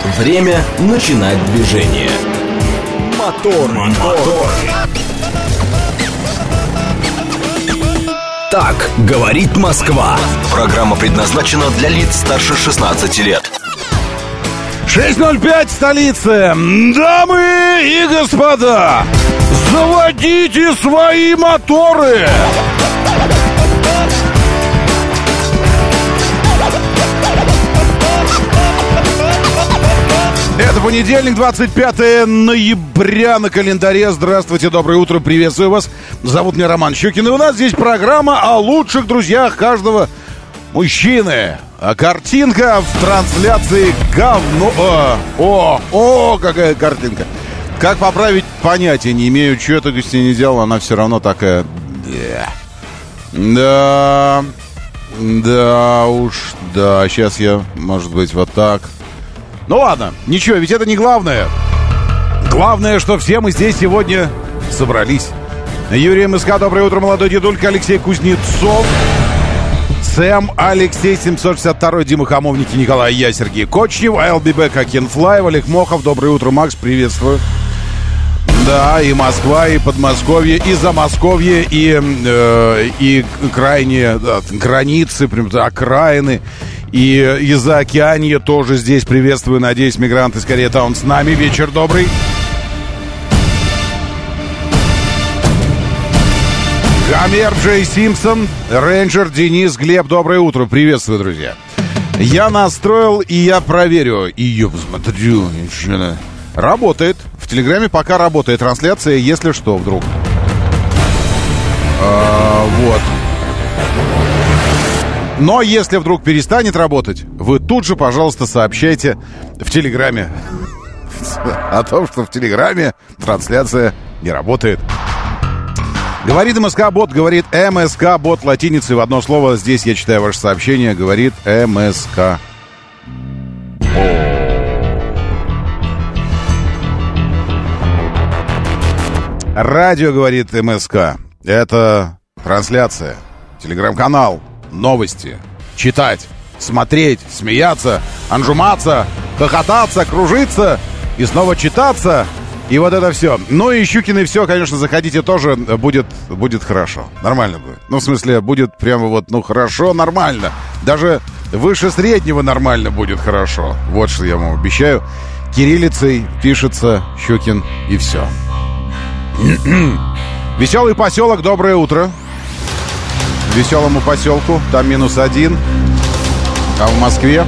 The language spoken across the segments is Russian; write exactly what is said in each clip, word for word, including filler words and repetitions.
Время начинать движение. Мотор, мотор. Так говорит Москва. Программа предназначена для лиц старше шестнадцати лет. шесть ноль пять, столица. Дамы и господа, заводите свои моторы. Это понедельник, двадцать пятое ноября на календаре. Здравствуйте, доброе утро, приветствую вас. Зовут меня Роман Щукин, и у нас здесь программа о лучших друзьях каждого мужчины. А картинка в трансляции говно. О, о, о, какая картинка. Как поправить, понятия не имею. Что это Гостя не делала, она все равно такая. Да, да уж, да, сейчас я, может быть, вот так. Ну ладно, ничего, ведь это не главное. Главное, что все мы здесь сегодня собрались. Юрий МСК, доброе утро, молодой дедулька, Алексей Кузнецов, Сэм, Алексей семьсот шестьдесят два, Дима Хамовники, Николай, я, Сергей Кочнев, I'll be back, Акинфлай, Олег Мохов, доброе утро, Макс, приветствую. Да, и Москва, и Подмосковье, и Замосковье, и, э, и крайние да, границы, окраины. И из-за океанья тоже здесь приветствую. Надеюсь, мигранты скорее таун с нами. Вечер добрый. Гомер Джей Симпсон, Рейнджер Денис, Глеб, доброе утро. Приветствую, друзья. Я настроил, и я проверю. И я посмотрю. Работает. В Телеграме пока работает трансляция, если что, вдруг. А, вот. Но если вдруг перестанет работать, вы тут же, пожалуйста, сообщайте в Телеграме о том, что в Телеграме трансляция не работает. Говорит МСК-бот, говорит МСК-бот латиницей в одно слово. Здесь я читаю ваше сообщение. Говорит МСК. Радио, говорит МСК. Это трансляция, телеграм-канал. Новости. Читать, смотреть, смеяться, анжуматься, хохотаться, кружиться и снова читаться. И вот это все. Ну и Щукины все, конечно, заходите тоже. Будет, будет хорошо. Нормально будет. Ну, в смысле, будет прямо вот, ну, хорошо, нормально. Даже выше среднего нормально будет хорошо. Вот что я вам обещаю. Кириллицей пишется Щукин и все. Веселый поселок, доброе утро. Веселому поселку, там минус один. А в Москве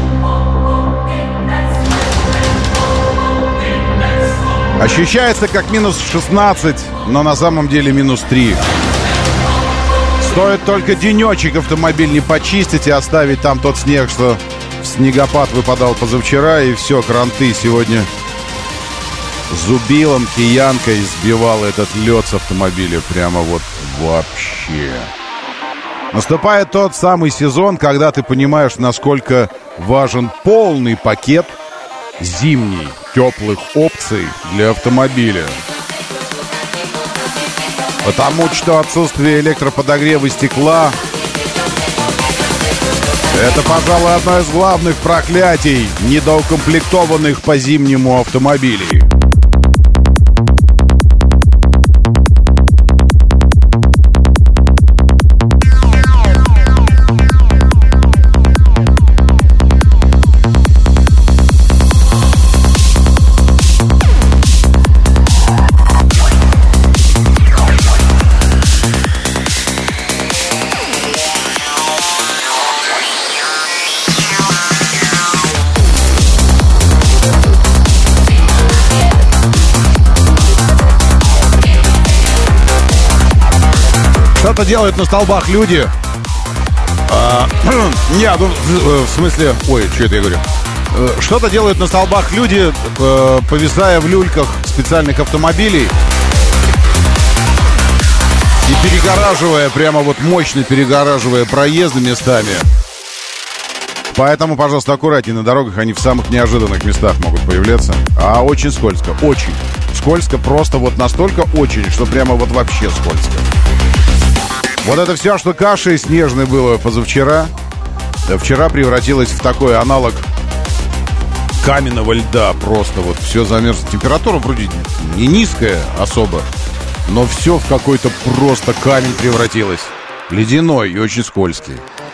ощущается как минус шестнадцать, но на самом деле минус три. Стоит только денечек автомобиль не почистить и оставить там тот снег, что снегопад выпадал позавчера, и все, кранты сегодня зубилом, киянкой сбивал этот лед с автомобиля. Прямо вот вообще. Наступает тот самый сезон, когда ты понимаешь, насколько важен полный пакет зимний теплых опций для автомобиля. Потому что отсутствие электроподогрева стекла — это, пожалуй, одно из главных проклятий недоукомплектованных по зимнему автомобилей. Что-то делают на столбах люди. А, не, ну, в смысле... Ой, что это я говорю? Что-то делают на столбах люди, повисая в люльках специальных автомобилей и перегораживая, прямо вот мощно перегораживая проезды местами. Поэтому, пожалуйста, аккуратнее на дорогах, они в самых неожиданных местах могут появляться. А очень скользко, очень скользко, просто вот настолько очень, что прямо вот вообще скользко. Вот это все, что кашей снежной было позавчера, вчера превратилось в такой аналог каменного льда просто вот все замерзло. Температура вроде не низкая особо, но все в какой-то просто камень превратилось. Ледяной и очень скользкий.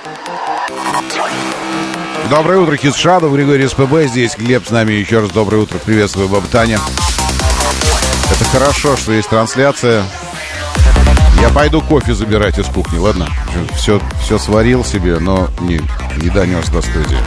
Доброе утро, Хисшадов, Григорий СПБ здесь. Глеб с нами еще раз. Доброе утро. Приветствую, баба Таня. Это хорошо, что есть трансляция. Я пойду кофе забирать из кухни, ладно? Все, все сварил себе, но не, не донес до студии.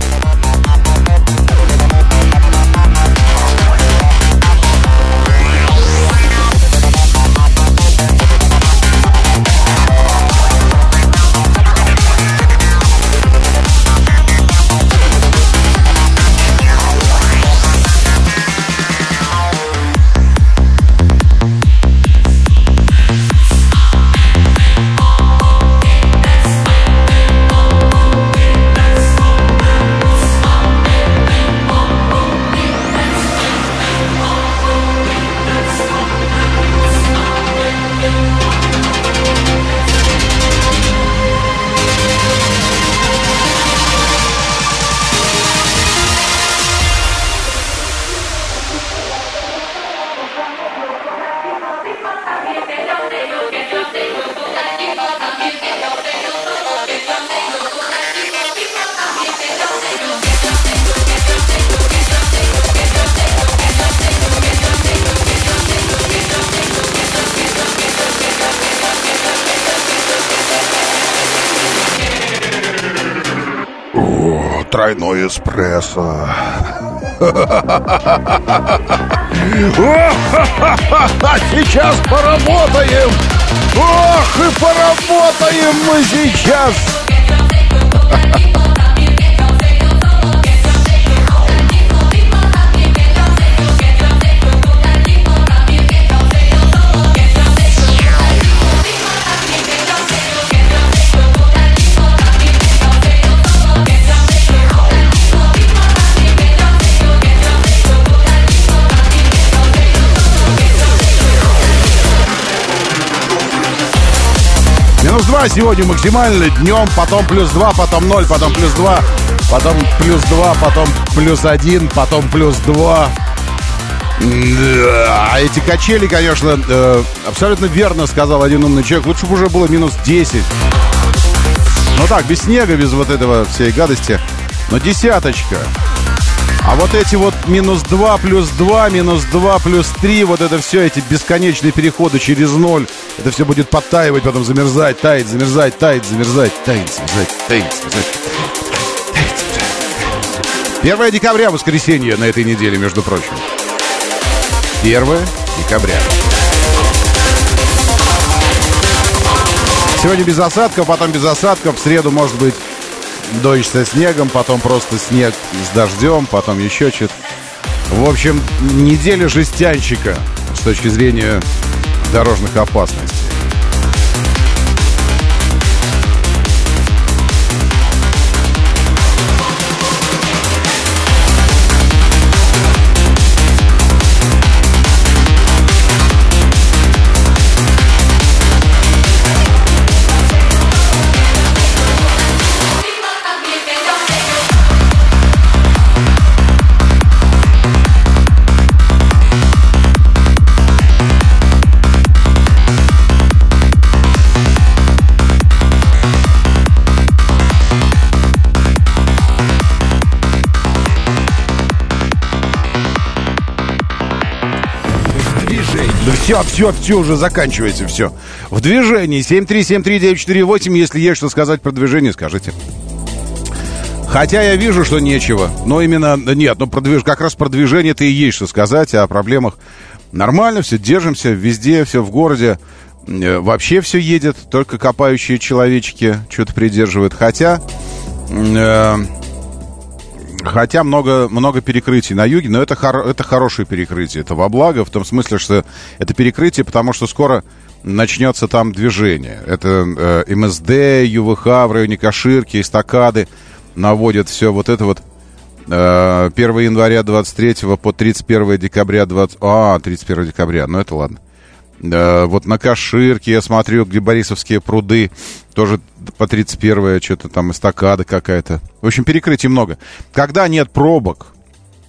Тройной эспрессо. Сейчас поработаем. Ох, и поработаем мы сейчас. Минус два сегодня максимально, днем, потом плюс два, потом ноль, потом плюс два, потом плюс два, потом плюс один, потом плюс два. Да, эти качели, конечно, э, абсолютно верно сказал один умный человек. Лучше бы уже было минус десять. Ну так, без снега, без вот этого всей гадости. Но десяточка. А вот эти вот минус два, плюс два, минус два, плюс три, вот это все, эти бесконечные переходы через ноль, это все будет подтаивать, потом замерзать, таять, замерзать, таять, замерзать, таять, замерзать, таять, замерзать. первое декабря, воскресенье на этой неделе, между прочим. первое декабря. Сегодня без осадков, потом без осадков, в среду может быть дождь со снегом, потом просто снег с дождем, потом еще что-то. В общем, неделя жестянщика с точки зрения дорожных опасностей. Все, все, все, уже заканчивается, все. В движении. семь три семь три девять четыре восемь. Если есть что сказать про движение, скажите. Хотя я вижу, что нечего. Но именно, нет, ну про движ... как раз про движение-то и есть что сказать. А о проблемах нормально, все, держимся. Везде, все в городе. Вообще все едет. Только копающие человечки что-то придерживают. Хотя... Э... Хотя много, много перекрытий на юге, но это, хор, это хорошее перекрытие. Это во благо, в том смысле, что это перекрытие, потому что скоро начнется там движение. Это э, эм эс дэ, ю вэ ха в районе Каширки, эстакады наводят все вот это вот. Э, первого января двадцать третьего по тридцать первого декабря двадцатого... А, тридцать первого декабря, ну это ладно. Э, вот на Каширке, я смотрю, где Борисовские пруды, тоже по тридцать первое, что-то там эстакада какая-то. В общем, перекрытий много. Когда нет пробок,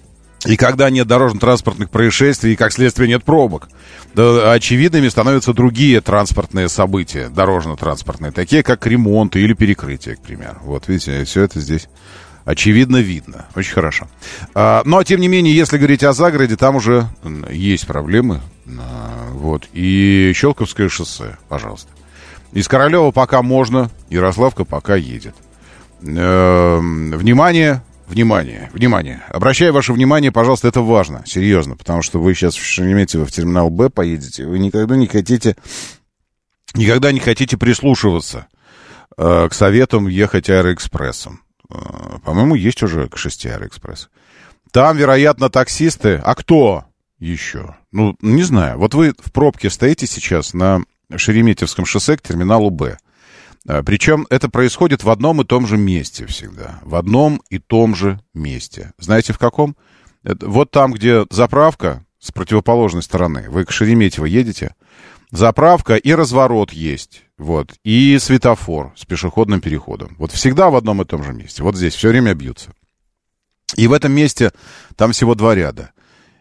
И когда нет дорожно-транспортных происшествий, и, как следствие, нет пробок, да, очевидными становятся другие транспортные события, дорожно-транспортные, такие как ремонт или перекрытие, к примеру. Вот, видите, все это здесь очевидно видно. Очень хорошо. А, но, тем не менее, если говорить о загороде, там уже есть проблемы. А, вот. И Щелковское шоссе, пожалуйста. Из Королева пока можно, Ярославка пока едет. А, внимание... Внимание, внимание. Обращаю ваше внимание, пожалуйста, это важно, серьезно, потому что вы сейчас в Шереметьево в терминал Б поедете, вы никогда не хотите, никогда не хотите прислушиваться э, к советам ехать аэроэкспрессом. Э, по-моему, есть уже к шести аэроэкспресс. Там, вероятно, таксисты. А кто еще? Ну, не знаю. Вот вы в пробке стоите сейчас на Шереметьевском шоссе к терминалу Б. Причем это происходит в одном и том же месте всегда. В одном и том же месте. Знаете, в каком? Это вот там, где заправка с противоположной стороны. Вы к Шереметьево едете. Заправка и разворот есть. Вот. И светофор с пешеходным переходом. Вот всегда в одном и том же месте. Вот здесь все время бьются. И в этом месте там всего два ряда.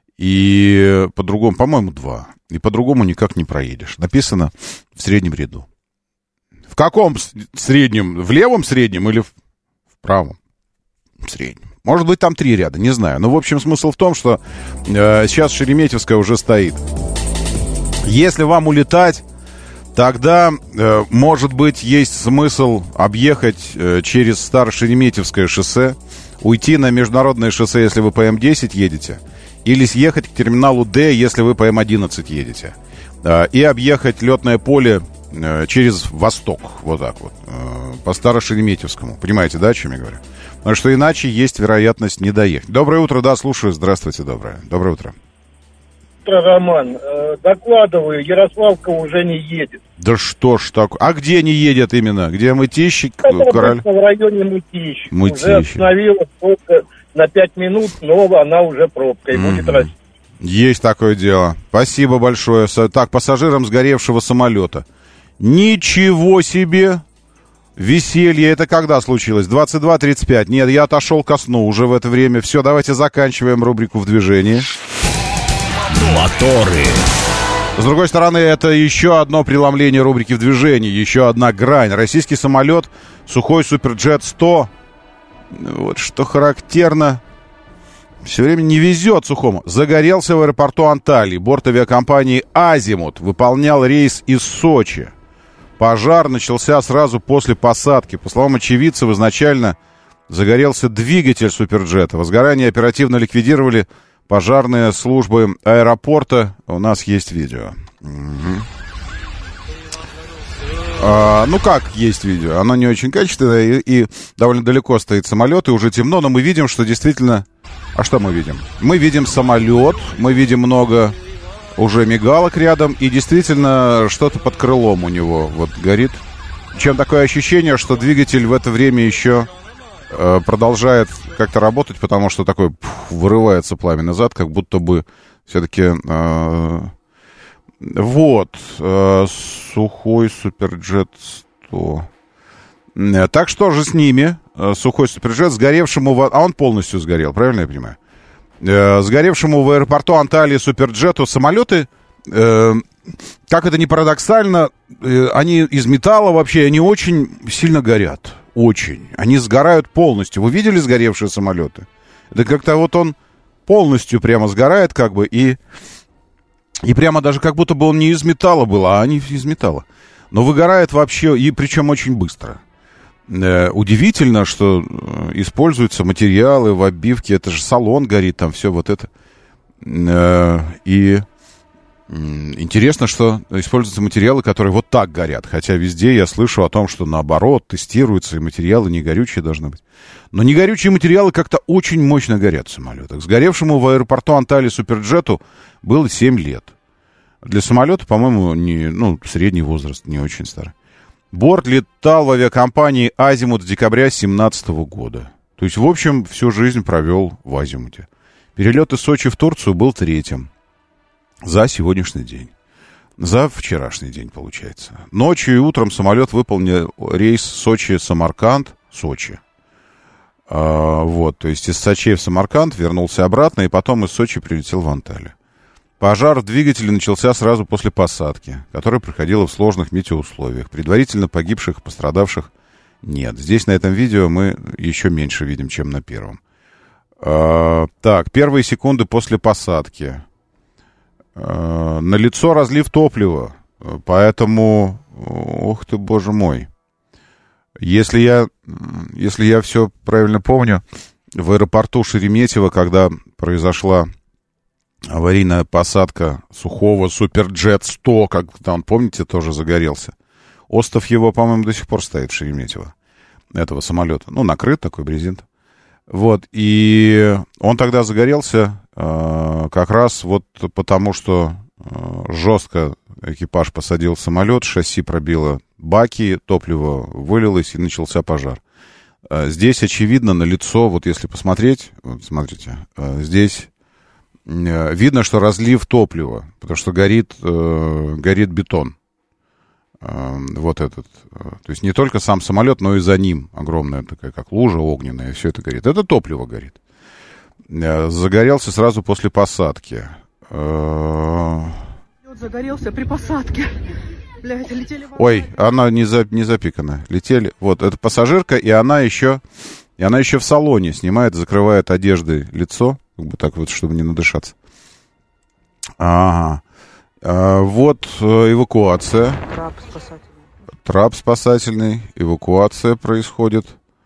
И по-другому, по-моему, два. И по-другому никак не проедешь. Написано в среднем ряду. В каком среднем? В левом среднем или в, в правом среднем? Может быть, там три ряда, не знаю. Но, в общем, смысл в том, что э, сейчас Шереметьевская уже стоит. Если вам улетать, тогда, э, может быть, есть смысл объехать э, через Старошереметьевское шоссе, уйти на международное шоссе, если вы по Эм десять едете, или съехать к терминалу Д, если вы по Эм одиннадцать едете, э, и объехать летное поле через восток, вот так вот, по Старошереметьевскому. Понимаете, да, о чем я говорю? Потому что иначе есть вероятность не доехать. Доброе утро, да, слушаю. Здравствуйте, доброе. Доброе утро. Утро, Роман. Докладываю, Ярославка уже не едет. Да что ж такое? А где не едет именно? Где Мытищи? Король... в районе Мытищи. Мытищи. Уже остановилась только на пять минут, но она уже пробкой mm-hmm. будет расти. Есть такое дело. Спасибо большое. Так, пассажирам сгоревшего самолета. Ничего себе! Веселье. Это когда случилось? двадцать два тридцать пять. Нет, я отошел ко сну уже в это время. Все, давайте заканчиваем рубрику «В движении». Моторы. С другой стороны, это еще одно преломление рубрики «В движении». Еще одна грань. Российский самолет Сухой Суперджет сто. Вот что характерно. Все время не везет Сухому. Загорелся в аэропорту Анталии. Борт авиакомпании «Азимут» выполнял рейс из Сочи. Пожар начался сразу после посадки. По словам очевидцев, изначально загорелся двигатель Суперджета. Возгорание оперативно ликвидировали пожарные службы аэропорта. У нас есть видео. Угу. А, ну как есть видео? Оно не очень качественное и, и довольно далеко стоит самолет, и уже темно, но мы видим, что действительно... А что мы видим? Мы видим самолет, мы видим много уже мигалок рядом, и действительно что-то под крылом у него вот горит. Чем такое ощущение, что двигатель в это время еще э, продолжает как-то работать, потому что такой пфф, вырывается пламя назад, как будто бы все-таки... Э, вот, э, Сухой Суперджет сто. Так что же с ними? Сухой Суперджет, сгоревшему... В... А он полностью сгорел, правильно я понимаю? Э, сгоревшему в аэропорту Анталии Суперджету самолеты, э, как это ни парадоксально, э, они из металла вообще, они очень сильно горят. Очень. Они сгорают полностью. Вы видели сгоревшие самолеты? Это как-то вот он полностью прямо сгорает как бы, и... И прямо даже как будто бы он не из металла был, а они из металла. Но выгорает вообще, и причем очень быстро. Э, удивительно, что используются материалы в обивке. Это же салон горит, там все вот это. Э, и э, интересно, что используются материалы, которые вот так горят. Хотя везде я слышу о том, что наоборот, тестируются, и материалы не горючие должны быть. Но не горючие материалы как-то очень мощно горят в самолетах. Сгоревшему в аэропорту Анталии Суперджету было семь лет. Для самолета, по-моему, не, ну, средний возраст, не очень старый. Борт летал в авиакомпании «Азимут» с декабря две тысячи семнадцатого года. То есть, в общем, всю жизнь провел в «Азимуте». Перелет из Сочи в Турцию был третьим за сегодняшний день. За вчерашний день, получается. Ночью и утром самолет выполнил рейс Сочи-Самарканд, Сочи. А, вот, то есть из Сочи в Самарканд вернулся обратно, и потом из Сочи прилетел в Анталию. Пожар в двигателе начался сразу после посадки, которая проходила в сложных метеоусловиях. Предварительно погибших и пострадавших нет. Здесь на этом видео мы еще меньше видим, чем на первом. А, так, первые секунды после посадки. А, налицо разлив топлива, поэтому, ох ты, боже мой. Если я, если я все правильно помню, в аэропорту Шереметьево, когда произошла аварийная посадка сухого Суперджет сто, как там, помните, тоже загорелся. Остов его, по-моему, до сих пор стоит в Шереметьево, этого самолета. Ну, накрыт такой брезент. Вот, и он тогда загорелся э, как раз вот потому, что э, жестко экипаж посадил самолет, шасси пробило баки, топливо вылилось, и начался пожар. Э, здесь, очевидно, налицо, вот если посмотреть, вот смотрите, э, здесь э, видно, что разлив топлива, потому что горит, э, горит бетон. Вот этот, то есть не только сам самолет, но и за ним огромная такая, как лужа огненная, все это горит. Это топливо горит. Загорелся сразу после посадки. Загорелся при посадке. Блядь, летели в... Ой, она не, за, не запикана. Летели. Вот, это пассажирка, и она еще, и она еще в салоне снимает, закрывает одеждой лицо, как бы так вот, чтобы не надышаться. Ага. А, вот эвакуация. Трап спасательный. Трап спасательный. Эвакуация происходит.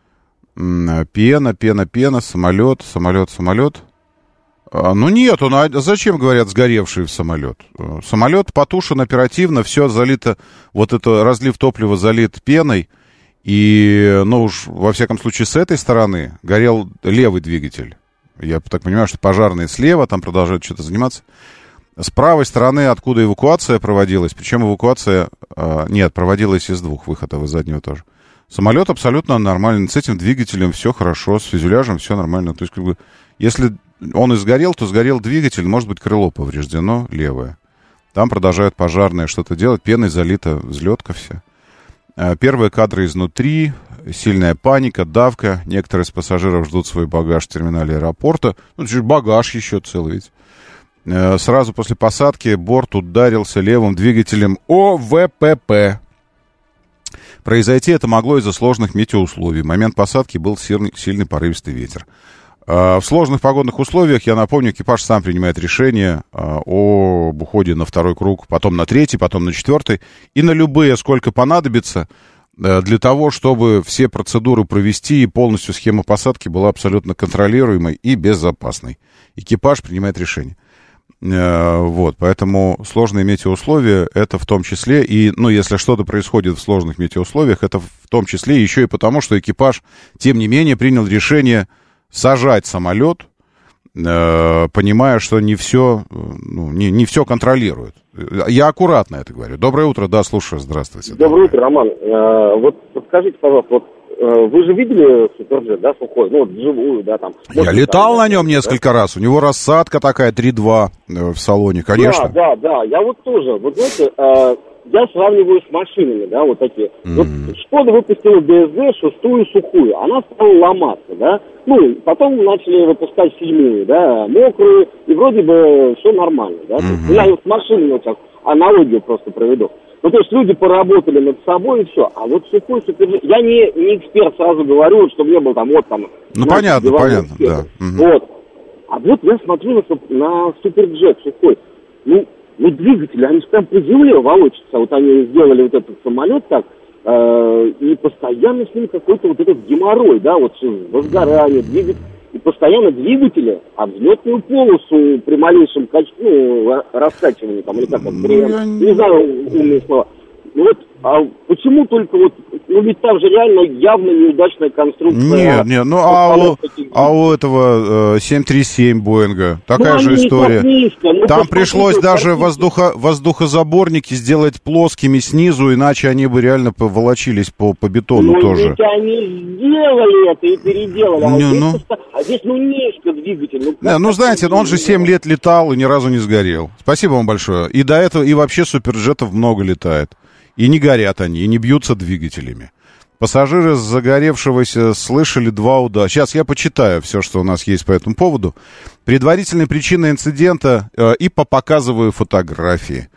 Пена, пена, пена. Самолет, самолет, самолет. А, ну нет, он, а зачем, говорят, сгоревший в самолет? Самолет потушен оперативно, все залито, вот это разлив топлива залит пеной. И, ну уж, во всяком случае, с этой стороны горел левый двигатель. Я так понимаю, что пожарные слева там продолжают что-то заниматься. С правой стороны, откуда эвакуация проводилась, причем эвакуация, э, нет, проводилась из двух выходов, из заднего тоже. Самолет абсолютно нормальный, с этим двигателем все хорошо, с фюзеляжем все нормально. То есть, как бы, если он и сгорел, то сгорел двигатель, может быть, крыло повреждено, левое. Там продолжают пожарные что-то делать, пеной залита взлетка вся. Э, первые кадры изнутри, сильная паника, давка. Некоторые из пассажиров ждут свой багаж в терминале аэропорта. Ну, чуть багаж еще целый ведь. Сразу после посадки борт ударился левым двигателем о вэ пэ пэ. Произойти это могло из-за сложных метеоусловий. В момент посадки был сильный, сильный порывистый ветер. В сложных погодных условиях, я напомню, экипаж сам принимает решение об уходе на второй круг, потом на третий, потом на четвертый. И на любые, сколько понадобится, для того, чтобы все процедуры провести и полностью схема посадки была абсолютно контролируемой и безопасной. Экипаж принимает решение. Вот, поэтому сложные метеоусловия это в том числе, и, ну, если что-то происходит в сложных метеоусловиях, это в том числе еще и потому, что экипаж, тем не менее, принял решение сажать самолет, э, понимая, что не все, ну, не, не все контролирует. Я аккуратно это говорю. Доброе утро, да, слушаю, здравствуйте. Доброе утро, Роман. Э, вот подскажите, пожалуйста, вот вы же видели Суперджет, да, сухой, ну, вот вживую, да, там. Я летал на нем несколько да? раз, у него рассадка такая три два в салоне, конечно. Да, да, да, я вот тоже, вот знаете, э, я сравниваю с машинами, да, вот такие. Mm-hmm. Вот Шкода выпустила бэ эс дэ шестую сухую, она стала ломаться, да, ну, потом начали выпускать седьмую, да, мокрую, и вроде бы все нормально, да. Mm-hmm. Я вот с машинами вот сейчас аналогию просто проведу. Ну, то есть люди поработали над собой и все. А вот сухой Суперджет... Я не, не эксперт, сразу говорю, чтобы не был там вот там... Ну, понятно, понятно, эксперт. Да. Угу. Вот. А вот я смотрю на, на Суперджет сухой. Ну, ну, двигатели, они же прям по земле волочатся. Вот они сделали вот этот самолет так, э, и постоянно с ним какой-то вот этот геморрой, да, вот возгорание, двигатель. И постоянно двигатели, а взлетную полосу при малейшем кач... ну, раскачивании, там, или как это, при... Я... не знаю умные слова. Ну вот, а почему только вот, ну ведь там же реально явно неудачная конструкция. Нет, нет, ну а у, а у этого э, семь тридцать семь Боинга такая ну, же история. Низко, ну, там пришлось даже воздухо, воздухозаборники сделать плоскими снизу, иначе они бы реально поволочились по, по бетону ну, тоже. Ведь они сделали это и переделали, а, не, здесь, ну... просто, а здесь ну низко двигатель. Ну, не, ну знаете, он же семь лет летал и ни разу не сгорел. Спасибо вам большое. И до этого, и вообще Суперджетов много летает. И не горят они, и не бьются двигателями. Пассажиры загоревшегося слышали два удара. Сейчас я почитаю все, что у нас есть по этому поводу. Предварительная причина инцидента э, и показываю фотографии.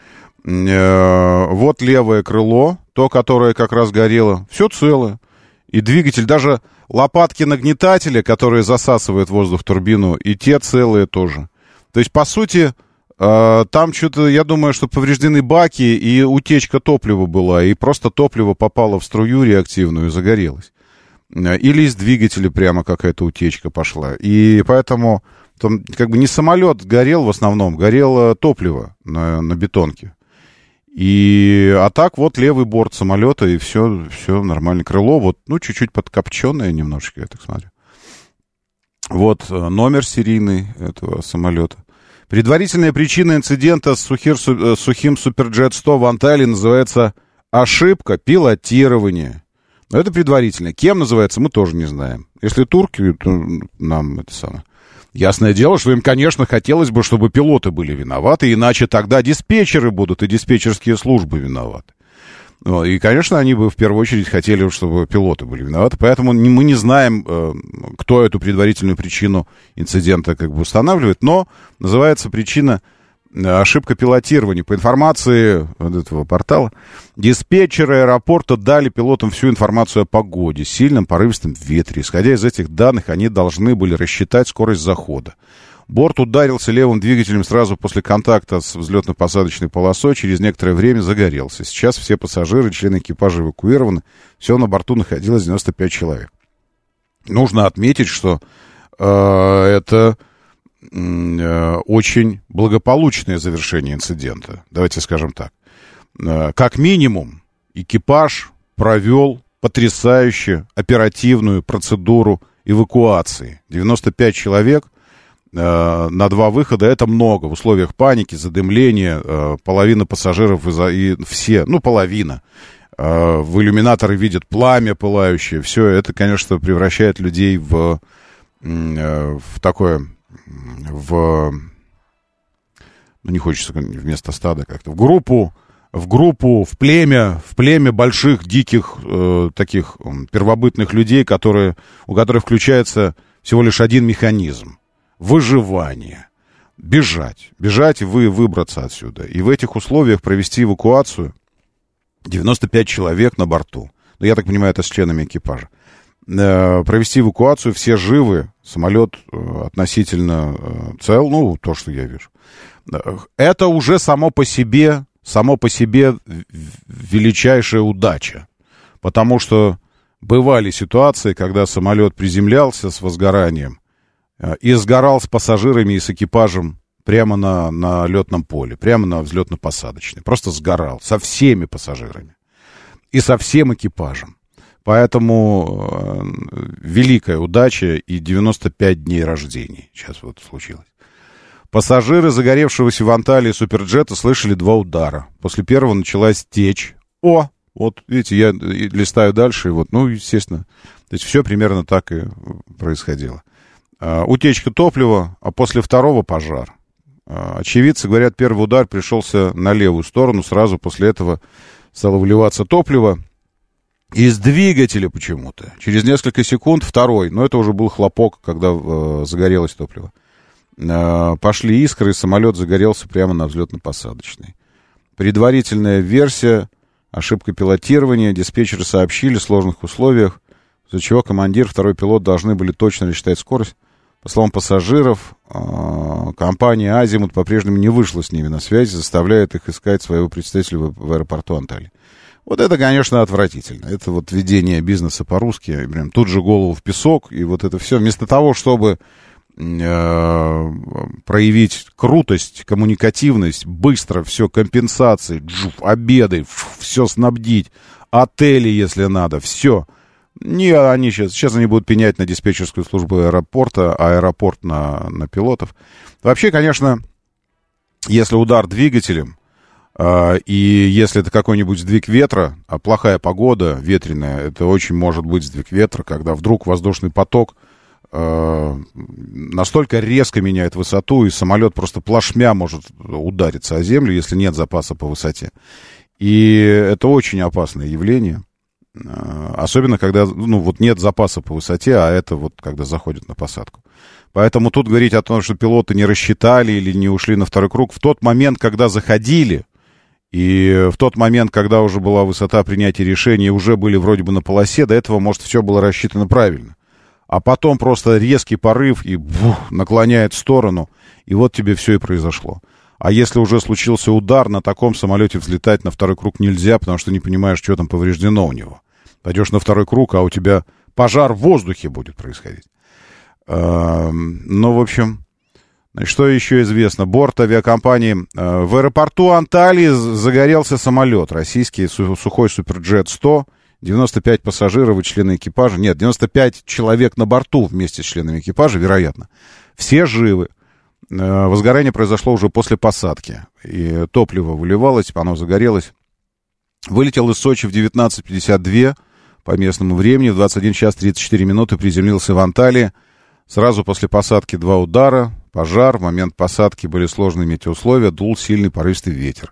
Э, вот левое крыло, то, которое как раз горело. Все целое. И двигатель, даже лопатки нагнетателя, которые засасывают воздух в турбину, и те целые тоже. То есть, по сути... Там что-то, я думаю, что повреждены баки, и утечка топлива была, и просто топливо попало в струю реактивную и загорелось. Или из двигателя прямо какая-то утечка пошла. И поэтому там как бы не самолет горел в основном, горело топливо на, на бетонке. И, а так вот левый борт самолета, и все, все нормально. Крыло вот, ну, чуть-чуть подкопченное немножечко, я так смотрю. Вот номер серийный этого самолета. Предварительная причина инцидента с сухим, сухим Суперджет сто в Анталии называется ошибка пилотирования. Но это предварительно. Кем называется, мы тоже не знаем. Если турки, то нам это самое. Ясное дело, что им, конечно, хотелось бы, чтобы пилоты были виноваты, иначе тогда диспетчеры будут и диспетчерские службы виноваты. Ну, и, конечно, они бы в первую очередь хотели, чтобы пилоты были виноваты. Поэтому мы не знаем, кто эту предварительную причину инцидента как бы устанавливает. Но называется причина ошибка пилотирования. По информации вот этого портала, диспетчеры аэропорта дали пилотам всю информацию о погоде, сильном порывистом ветре. Исходя из этих данных, они должны были рассчитать скорость захода. Борт ударился левым двигателем сразу после контакта с взлетно-посадочной полосой, через некоторое время загорелся. Сейчас все пассажиры, члены экипажа эвакуированы. Всего на борту находилось девяносто пять человек. Нужно отметить, что э, это э, очень благополучное завершение инцидента. Давайте скажем так. Э, как минимум, экипаж провел потрясающую оперативную процедуру эвакуации. девяносто пять человек на два выхода, это много. В условиях паники, задымления, половина пассажиров и все, ну, половина, в иллюминаторы видят пламя пылающее. Все это, конечно, превращает людей в, в такое, в, ну, не хочется вместо стада как-то, в группу, в группу, в племя, в племя больших, диких, э, таких первобытных людей, которые, у которых включается всего лишь один механизм. Выживание. Бежать. Бежать и вы, выбраться отсюда. И в этих условиях провести эвакуацию девяносто пять человек на борту. Ну, я так понимаю, это с членами экипажа. Э, провести эвакуацию, все живы. Самолет э, относительно э, цел. Ну, то, что я вижу. Это уже само по себе, само по себе величайшая удача. Потому что бывали ситуации, когда самолет приземлялся с возгоранием и сгорал с пассажирами и с экипажем прямо на, на летном поле, прямо на взлетно-посадочной. Просто сгорал со всеми пассажирами и со всем экипажем. Поэтому э, великая удача и девяносто пять дней рождения сейчас вот случилось. Пассажиры загоревшегося в Анталии Суперджета слышали два удара. После первого началась течь. О, вот видите, я листаю дальше, и вот, ну, естественно, то есть все примерно так и происходило. Утечка топлива, а после второго пожар. Очевидцы говорят, первый удар пришелся на левую сторону, сразу после этого стало выливаться топливо из двигателя почему-то. Через несколько секунд второй, но это уже был хлопок, когда э, загорелось топливо. Э, пошли искры, и самолет загорелся прямо на взлетно-посадочной. Предварительная версия, ошибка пилотирования, диспетчеры сообщили в сложных условиях, из-за чего командир, второй пилот должны были точно рассчитать скорость. По словам пассажиров, компания «Азимут» по-прежнему не вышла с ними на связь, заставляет их искать своего представителя в аэропорту Анталии. Вот это, конечно, отвратительно. Это вот ведение бизнеса по-русски. Прям тут же голову в песок, и вот это все. Вместо того, чтобы э, проявить крутость, коммуникативность, быстро все, компенсации, джуф, обеды, все снабдить, отели, если надо, все. Не, они сейчас, сейчас они будут пенять на диспетчерскую службу аэропорта, а аэропорт на, на пилотов. Вообще, конечно, если удар двигателем, э, и если это какой-нибудь сдвиг ветра, а плохая погода, ветреная, это очень может быть сдвиг ветра, когда вдруг воздушный поток э, настолько резко меняет высоту, и самолет просто плашмя может удариться о землю, если нет запаса по высоте. И это очень опасное явление. Особенно, когда, ну, вот нет запаса по высоте, а это вот когда заходят на посадку. Поэтому тут говорить о том, что пилоты не рассчитали или не ушли на второй круг, в тот момент, когда заходили, и в тот момент, когда уже была высота принятия решений, уже были вроде бы на полосе, до этого, может, все было рассчитано правильно. А потом просто резкий порыв и бух, наклоняет в сторону, и вот тебе все и произошло. А если уже случился удар, на таком самолете взлетать на второй круг нельзя, потому что не понимаешь, что там повреждено у него. Пойдешь на второй круг, а у тебя пожар в воздухе будет происходить. Ну, в общем, что еще известно? Борт авиакомпании. В аэропорту Анталии загорелся самолет. Российский сухой Суперджет сто. девяносто пять пассажиров и члены экипажа. Нет, девяносто пять человек на борту вместе с членами экипажа, вероятно. Все живы. Возгорание произошло уже после посадки. И топливо выливалось, оно загорелось. Вылетел из Сочи в девятнадцать пятьдесят два по местному времени. В двадцать один час тридцать четыре минуты приземлился в Анталии. Сразу после посадки два удара, пожар. В момент посадки были сложные метеоусловия, дул сильный порывистый ветер.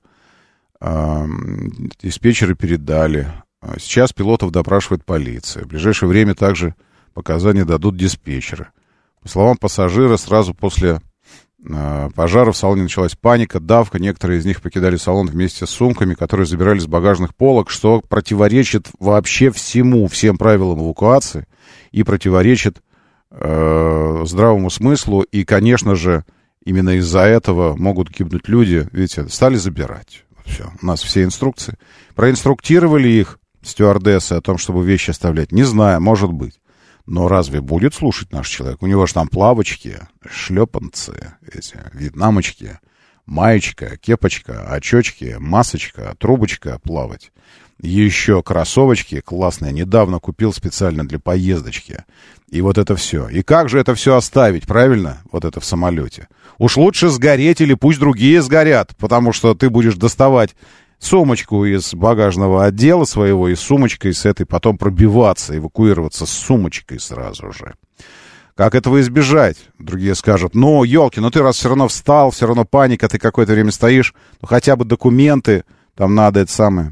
Диспетчеры передали. Сейчас пилотов допрашивает полиция. В ближайшее время также показания дадут диспетчеры. По словам пассажира, сразу после пожара в салоне началась паника, давка. Некоторые из них покидали салон вместе с сумками, которые забирали с багажных полок, что противоречит вообще всему, всем правилам эвакуации и противоречит э, здравому смыслу. И, конечно же, именно из-за этого могут гибнуть люди. Видите, стали забирать. Все. У нас все инструкции. Проинструктировали их стюардессы о том, чтобы вещи оставлять. Не знаю, может быть. Но разве будет слушать наш человек? У него же там плавочки, шлепанцы, эти, вьетнамочки, маечка, кепочка, очечки, масочка, трубочка плавать. Еще кроссовочки классные. Недавно купил специально для поездочки. И вот это все. И как же это все оставить, правильно? Вот это в самолете. Уж лучше сгореть или пусть другие сгорят, потому что ты будешь доставать сумочку из багажного отдела своего и сумочкой с этой потом пробиваться, эвакуироваться с сумочкой сразу же. Как этого избежать? Другие скажут, ну, елки, ну ты раз все равно встал, все равно паника, ты какое-то время стоишь, ну хотя бы документы, там надо это самое.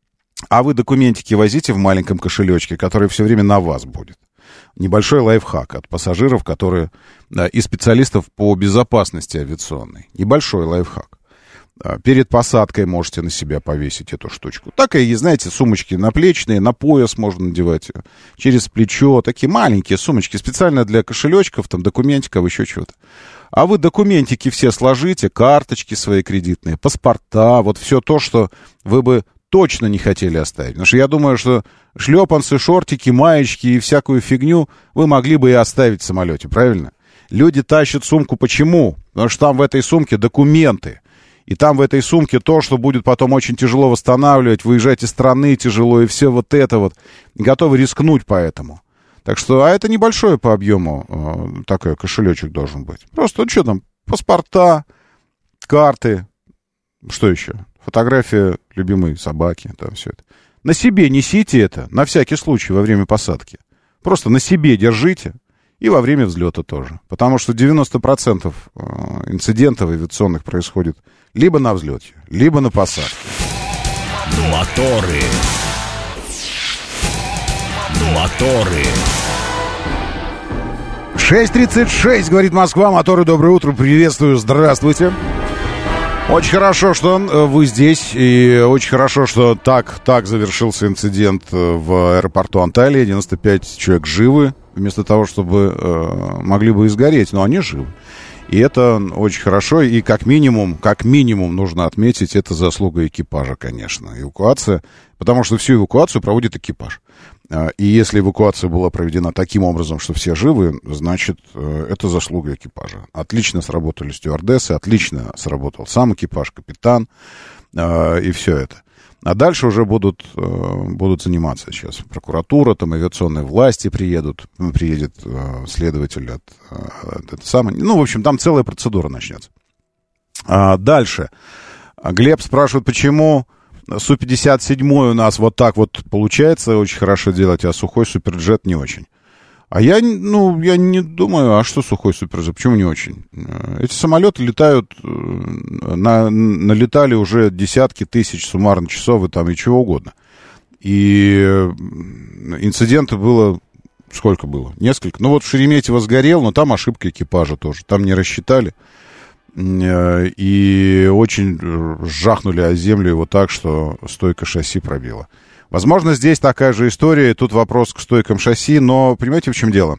А вы документики возите в маленьком кошелечке, который все время на вас будет. Небольшой лайфхак от пассажиров, которые, да, и специалистов по безопасности авиационной. Небольшой лайфхак. Перед посадкой можете на себя повесить эту штучку. Так и, знаете, сумочки наплечные, на пояс можно надевать, через плечо. Такие маленькие сумочки, специально для кошелечков, там, документиков, еще чего-то. А вы документики все сложите, карточки свои кредитные, паспорта, вот все то, что вы бы точно не хотели оставить. Потому что я думаю, что шлепанцы, шортики, маечки и всякую фигню вы могли бы и оставить в самолете, правильно? Люди тащат сумку почему? Потому что там в этой сумке документы. И там в этой сумке то, что будет потом очень тяжело восстанавливать, выезжать из страны тяжело, и все вот это вот. Готовы рискнуть поэтому. Так что, а это небольшое по объему э, такой кошелечек должен быть. Просто, ну что там, паспорта, карты, что еще? Фотография любимой собаки, там все это. На себе несите это, на всякий случай, во время посадки. Просто на себе держите. И во время взлета тоже. Потому что девяносто процентов инцидентов авиационных происходит либо на взлете, либо на посадке. Моторы. Моторы. шесть тридцать шесть, говорит Москва. Моторы, доброе утро, приветствую, здравствуйте. Очень хорошо, что вы здесь, и очень хорошо, что так, так завершился инцидент в аэропорту Анталии. девяносто пять человек живы, вместо того, чтобы э, могли бы и сгореть, но они живы. И это очень хорошо, и как минимум, как минимум нужно отметить, это заслуга экипажа, конечно. Эвакуация, потому что всю эвакуацию проводит экипаж. И если эвакуация была проведена таким образом, что все живы, значит, это заслуга экипажа. Отлично сработали стюардессы, отлично сработал сам экипаж, капитан, и все это. А дальше уже будут, будут заниматься сейчас прокуратура, там авиационные власти приедут, приедет следователь от, от, от самой... Ну, в общем, там целая процедура начнется. А дальше. Глеб спрашивает, почему Су пятьдесят семь у нас вот так вот получается очень хорошо делать, а сухой Суперджет не очень. А я, ну, я не думаю, а что сухой Суперджет, почему не очень? Эти самолеты летают, на, налетали уже десятки тысяч суммарно часов и там и чего угодно. И инцидентов было... Сколько было? Несколько. Ну вот Шереметьево сгорел, но там ошибка экипажа тоже. Там не рассчитали. И очень жахнули о землю его так, что стойка шасси пробила. Возможно, здесь такая же история. Тут вопрос к стойкам шасси. Но понимаете, в чем дело?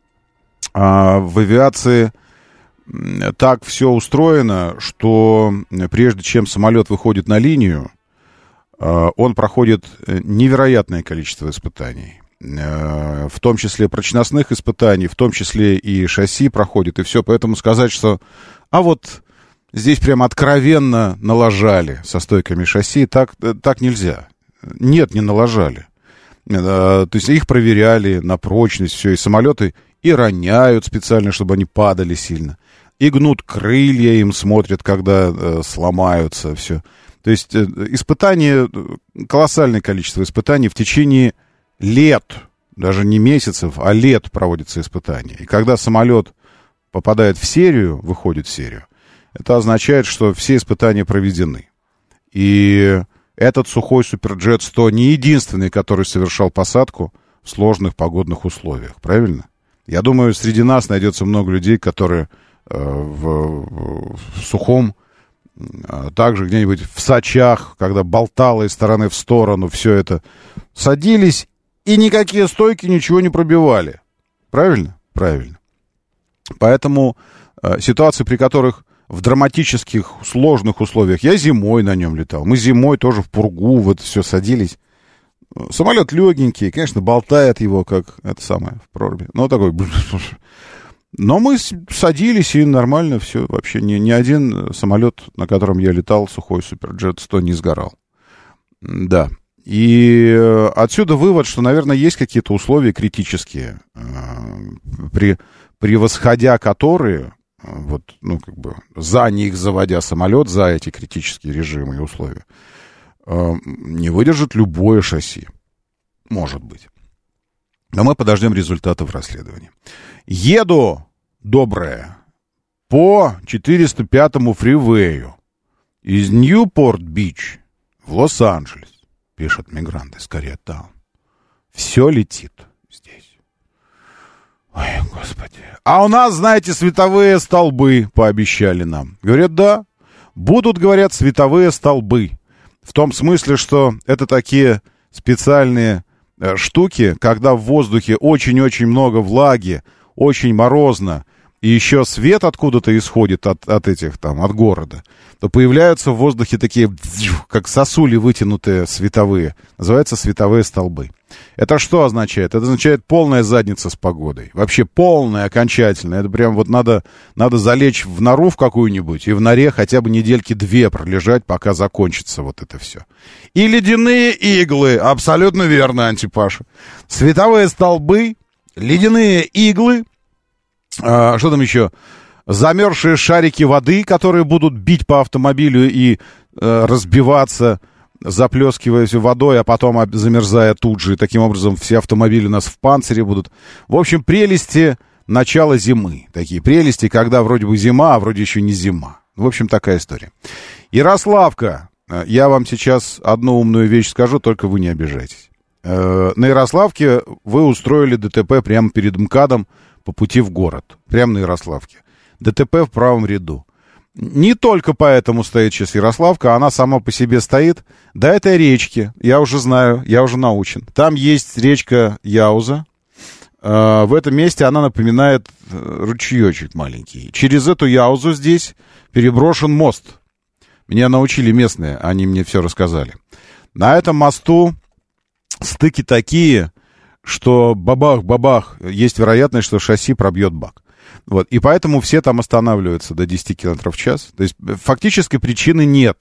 В авиации так все устроено, что прежде чем самолет выходит на линию, он проходит невероятное количество испытаний. В том числе прочностных испытаний, в том числе и шасси проходит, и все. Поэтому сказать, что а вот здесь прям откровенно налажали со стойками шасси, так, так нельзя. Нет, не налажали. То есть их проверяли на прочность, все, и самолеты и роняют специально, чтобы они падали сильно, и гнут крылья, им смотрят, когда э, сломаются, все. То есть э, испытания, колоссальное количество испытаний в течение лет, даже не месяцев, а лет проводятся испытания. И когда самолет попадает в серию, выходит в серию, это означает, что все испытания проведены. И этот сухой Суперджет сто не единственный, который совершал посадку в сложных погодных условиях, правильно? Я думаю, среди нас найдется много людей, которые э, в, в сухом, э, также где-нибудь в Сочах, когда болтало из стороны в сторону, все это, садились, и никакие стойки ничего не пробивали. Правильно? Правильно. Поэтому э, ситуации, при которых в драматических, сложных условиях, я зимой на нем летал, мы зимой тоже в пургу, вот все садились. Самолет легенький, конечно, болтает его, как это самое, в проруби. Ну, такой... Но мы садились, и нормально все. Вообще ни, ни один самолет, на котором я летал, сухой Суперджет сто, не сгорал. Да. И отсюда вывод, что, наверное, есть какие-то условия критические, при, превосходя которые, вот, ну, как бы, за них заводя самолет, за эти критические режимы и условия, не выдержит любое шасси. Может быть. Но мы подождем результатов расследования. Еду, доброе, по четыреста пятому фривею из Ньюпорт-Бич в Лос-Анджелес, пишет мигрант из Кореатаун. Все летит здесь. Ой, господи. А у нас, знаете, световые столбы пообещали нам. Говорят, да, будут, говорят, световые столбы. В том смысле, что это такие специальные э, штуки, когда в воздухе очень-очень много влаги, очень морозно, и еще свет откуда-то исходит от, от этих там, от города, то появляются в воздухе такие, как сосули вытянутые световые. Называются световые столбы. Это что означает? Это означает полная задница с погодой. Вообще полная, окончательная. Это прям вот надо, надо залечь в нору в какую-нибудь и в норе хотя бы недельки две пролежать, пока закончится вот это все. И ледяные иглы. Абсолютно верно, Антипаша. Световые столбы, ледяные иглы. А, что там еще? Замерзшие шарики воды, которые будут бить по автомобилю и э, разбиваться, заплескиваясь водой, а потом замерзая тут же. И таким образом все автомобили у нас в панцире будут. В общем, прелести начала зимы. Такие прелести, когда вроде бы зима, а вроде еще не зима. В общем, такая история. Ярославка. Я вам сейчас одну умную вещь скажу, только вы не обижайтесь. Э, на Ярославке вы устроили ДТП прямо перед МКАДом по пути в город. Прямо на Ярославке. ДТП в правом ряду. Не только поэтому стоит сейчас Ярославка, она сама по себе стоит до этой речки. Я уже знаю, я уже научен. Там есть речка Яуза. В этом месте она напоминает ручеечек маленький. Через эту Яузу здесь переброшен мост. Меня научили местные, они мне все рассказали. На этом мосту стыки такие, что бабах-бабах, есть вероятность, что шасси пробьет бак. Вот, и поэтому все там останавливаются до десяти километров в час. То есть фактической причины нет.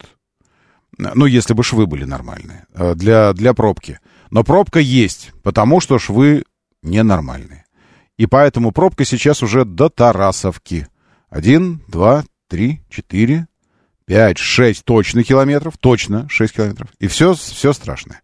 Ну, если бы швы были нормальные для, для пробки. Но пробка есть, потому что швы ненормальные. И поэтому пробка сейчас уже до Тарасовки. Один, два, три, четыре, пять, шесть точно километров. Точно шесть километров. И все, все страшное.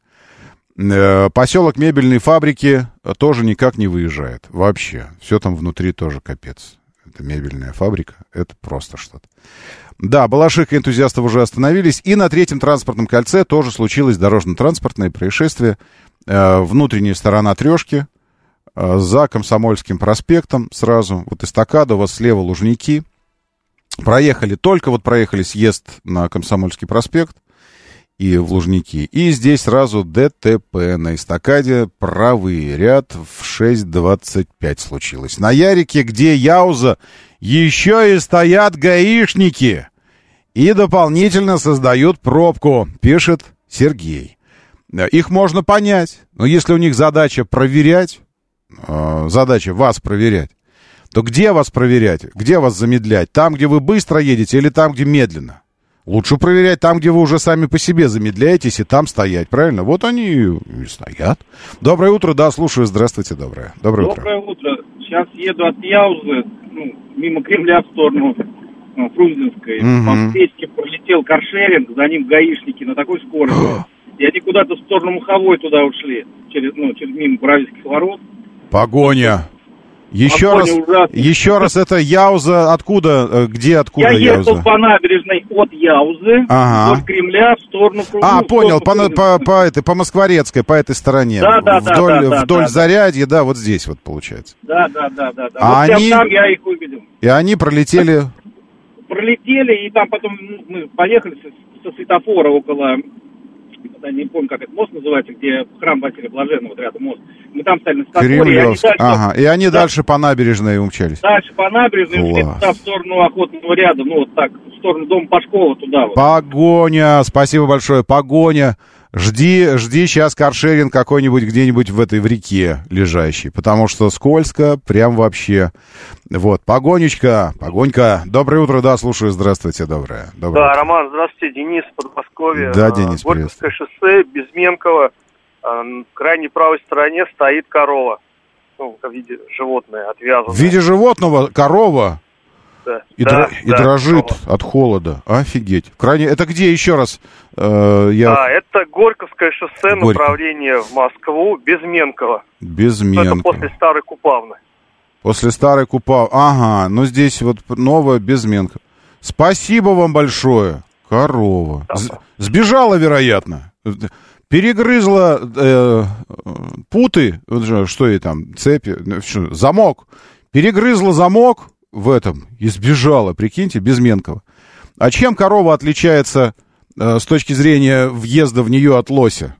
Поселок мебельной фабрики тоже никак не выезжает. Вообще. Все там внутри тоже капец. это мебельная фабрика, это просто что-то. Да, Балашиха, энтузиастов уже остановились. И на третьем транспортном кольце тоже случилось дорожно-транспортное происшествие. Э, внутренняя сторона Трешки, э, за Комсомольским проспектом сразу. Вот эстакада, у вас слева Лужники. Проехали, только вот проехали съезд на Комсомольский проспект и в Лужники. И здесь сразу ДТП на эстакаде, правый ряд в шесть двадцать пять случилось. На Ярике, где Яуза, еще и стоят гаишники и дополнительно создают пробку, пишет Сергей. Их можно понять, но если у них задача проверять, э, задача вас проверять, то где вас проверять, где вас замедлять? Там, где вы быстро едете или там, где медленно? Лучше проверять там, где вы уже сами по себе замедляетесь, и там стоять, правильно? Вот они и стоят. Доброе утро, да, слушаю, здравствуйте, доброе. Доброе, Доброе утро. утро. Сейчас еду от Яузы, ну, мимо Кремля в сторону ну, Фрунзенской. Угу. По встречке пролетел каршеринг, за ним гаишники на такой скорости. И они куда-то в сторону Маховой туда ушли, через, ну, через мимо Боровицких ворот. Погоня. Еще Погоня раз, ужасная. еще раз, это Яуза, откуда, где, откуда Я Яуза? ехал по набережной от Яузы, Ага. от Кремля в сторону Фрунзенской. А, понял, по, по, по, этой, по Москворецкой, по этой стороне. Да, да, да, вдоль, да, да, вдоль да, Зарядья, да, вот здесь вот получается. Да, да, да, да. да. А вот они- там я их увидел. И они пролетели... Пролетели, и там потом ну, мы поехали со, со светофора около, я не помню, как этот мост называется, где храм Василия Блаженного, вот рядом мост. Мы там стали на светофоре, и они Кремлевск. дальше, Ага, и они да, дальше по набережной умчались. дальше по набережной, ушли Класс. туда в сторону Охотного ряда, ну вот так, в сторону дома Пашкова туда вот. Погоня, спасибо большое, погоня. Жди, жди сейчас каршеринг какой-нибудь где-нибудь в этой в реке лежащий, потому что скользко, прям вообще. Вот, погонечка, погонька. Доброе утро, да, слушаю, здравствуйте, доброе. Доброе Да, утро. Роман, здравствуйте, Денис, Подмосковье. Да, Денис, Горьковское шоссе, Безменково. В крайней правой стороне стоит корова. Ну, в виде животное, отвязанное. В виде животного корова Да, и, да, дро- и да, дрожит корова. от холода. Офигеть. Крайне... Это где еще раз? Э, я... Да, это Горьковское шоссе, Горько. направление в Москву, Безменково. Безменково. Это после Старой Купавны. После старой Купавы. Ага, ну здесь вот новая Безменка. Спасибо вам большое. Корова. Да. З- сбежала, вероятно. Перегрызла э, путы, вот же, что ей там, цепи, ну, что, замок. Перегрызла замок в этом и сбежала, прикиньте, Безменково. А чем корова отличается э, с точки зрения въезда в нее от лося?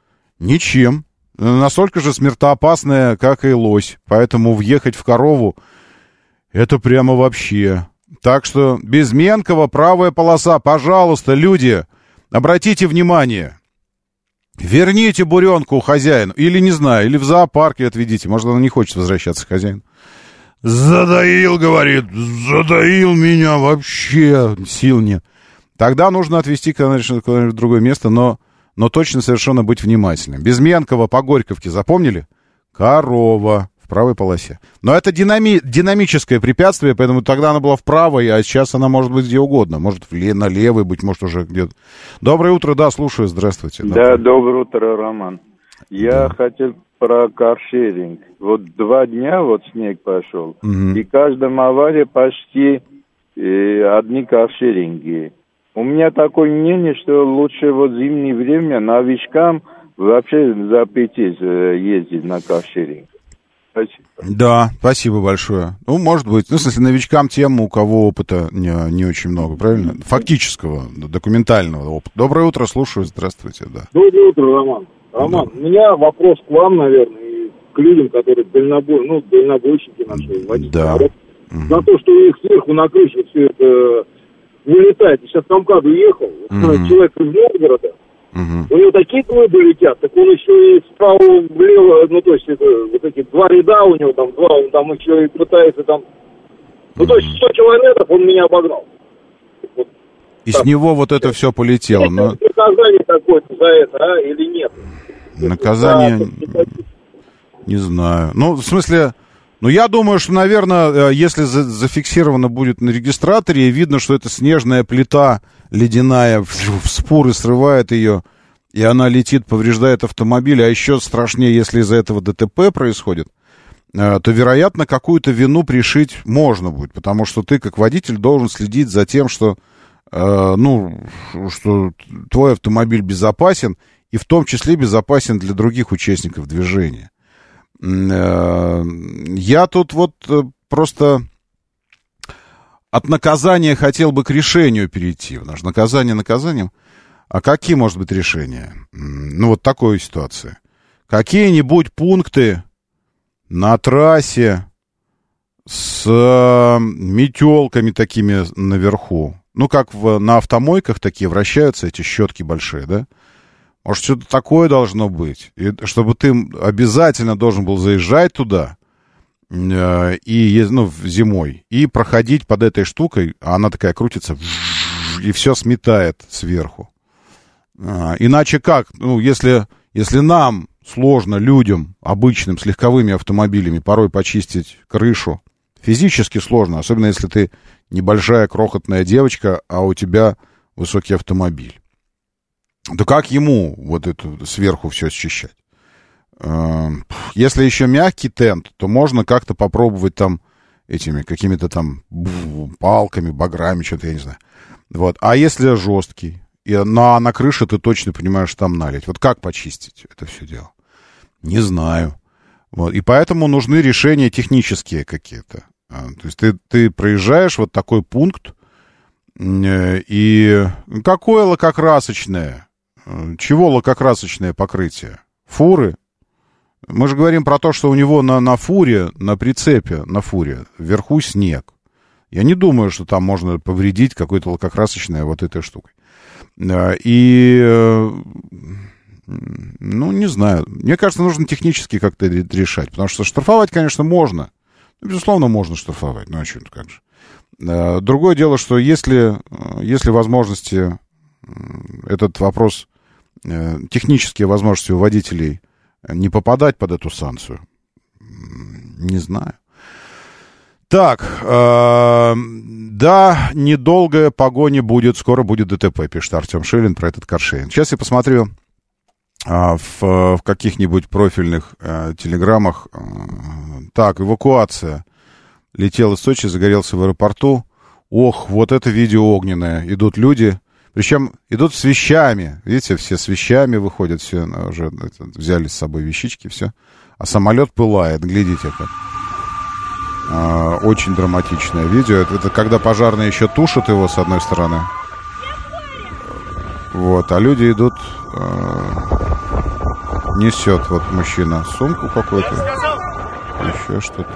Ничем. Настолько же смертоопасная, как и лось. Поэтому въехать в корову — это прямо вообще. Так что Безменково, правая полоса. Пожалуйста, люди, обратите внимание. Верните буренку хозяину. Или, не знаю, или в зоопарке отведите. Может, она не хочет возвращаться к хозяину. Задоил, говорит, задоил меня вообще. Сил нет. Тогда нужно отвезти куда-нибудь в другое место, но... Но точно совершенно быть внимательным. Безменково по Горьковке, запомнили? Корова в правой полосе. Но это динами... динамическое препятствие, поэтому тогда она была в правой, а сейчас она может быть где угодно. Может, в ле... на левой быть, может, уже где-то. Доброе утро, да, слушаю, здравствуйте. Да, доброе утро, Роман. Я Да. хотел про каршеринг. Вот два дня вот снег пошел, Мгм. и каждом аварии почти э, одни каршеринги. У меня такое мнение, что лучше вот в зимнее время новичкам вообще запретить э, ездить на каршеринг. Спасибо. Да, спасибо большое. Ну, может быть, ну, в смысле, новичкам тем, у кого опыта не, не очень много, правильно? Фактического, документального опыта. Доброе утро, слушаю, здравствуйте, да. Доброе утро, Роман. Роман, у меня вопрос к вам, наверное, и к людям, которые дальнобой, ну, дальнобойщики наши, водители. Да. Вот Мгм. за то, что у них сверху на крыше все это вылетает. Сейчас к МКАДу ехал, Мгм. человек из Новгорода, Мгм. у него такие глыбы летят, так он еще и справа влево, ну, то есть, это, вот эти два ряда у него там, два, он там еще и пытается там, ну, то есть, сто километров он меня обогнал. Вот. И с него вот это все полетело. Но Есть наказание какое-то за это, а, или нет? наказание, Да, не знаю. Ну, в смысле, ну, я думаю, что, наверное, если за- зафиксировано будет на регистраторе, и видно, что это снежная плита ледяная в в спуры срывает ее, и она летит, повреждает автомобиль, а еще страшнее, если из-за этого ДТП происходит, то, вероятно, какую-то вину пришить можно будет, потому что ты, как водитель, должен следить за тем, что, э, ну, что твой автомобиль безопасен, и в том числе безопасен для других участников движения. Э, я тут вот просто от наказания хотел бы к решению перейти, потому что наказание наказанием. А какие, может быть, решения? Ну, вот такой ситуации. Какие-нибудь пункты на трассе с метелками такими наверху. Ну, как в, на автомойках такие вращаются эти щетки большие, да? Может, что-то такое должно быть. И чтобы ты обязательно должен был заезжать туда, э, и, ну, зимой, и проходить под этой штукой, а она такая крутится, и все сметает сверху. А, иначе как? Ну, если, если нам сложно, людям, обычным, с легковыми автомобилями, порой почистить крышу, физически сложно, особенно если ты небольшая крохотная девочка, а у тебя высокий автомобиль. То как ему вот эту сверху все счищать? Если еще мягкий тент, то можно как-то попробовать там этими какими-то там палками, баграми, что-то, я не знаю. Вот. А если жесткий? И на, на крыше ты точно понимаешь, там налить. Вот как почистить это все дело? Не знаю. Вот. И поэтому нужны решения технические какие-то. То есть ты, ты проезжаешь вот такой пункт, и какое лакокрасочное? Чего лакокрасочное покрытие? Фуры? Мы же говорим про то, что у него на, на фуре, на прицепе, на фуре, вверху снег. Я не думаю, что там можно повредить какое-то лакокрасочное вот этой штукой. И, ну, не знаю. Мне кажется, нужно технически как-то решать. Потому что штрафовать, конечно, можно. Безусловно, можно штрафовать. Ну, а что, как же. Другое дело, что если, если возможности, этот вопрос, технические возможности у водителей не попадать под эту санкцию, не знаю. Так, э, да, недолгая погоня будет, скоро будет ДТП, пишет Артем Шилин про этот каршеринг. Сейчас я посмотрю э, в, в каких-нибудь профильных э, телеграммах. Э, так, эвакуация. Летел из Сочи, загорелся в аэропорту. Ох, вот это видео огненное. Идут люди, причем идут с вещами. Видите, все с вещами выходят, все уже это, взяли с собой вещички, все. А самолет пылает, глядите как. Uh, очень драматичное видео. Это, это когда пожарные еще тушат его с одной стороны. Вот, а люди идут. Uh, несет вот мужчина сумку какую-то. Еще что-то.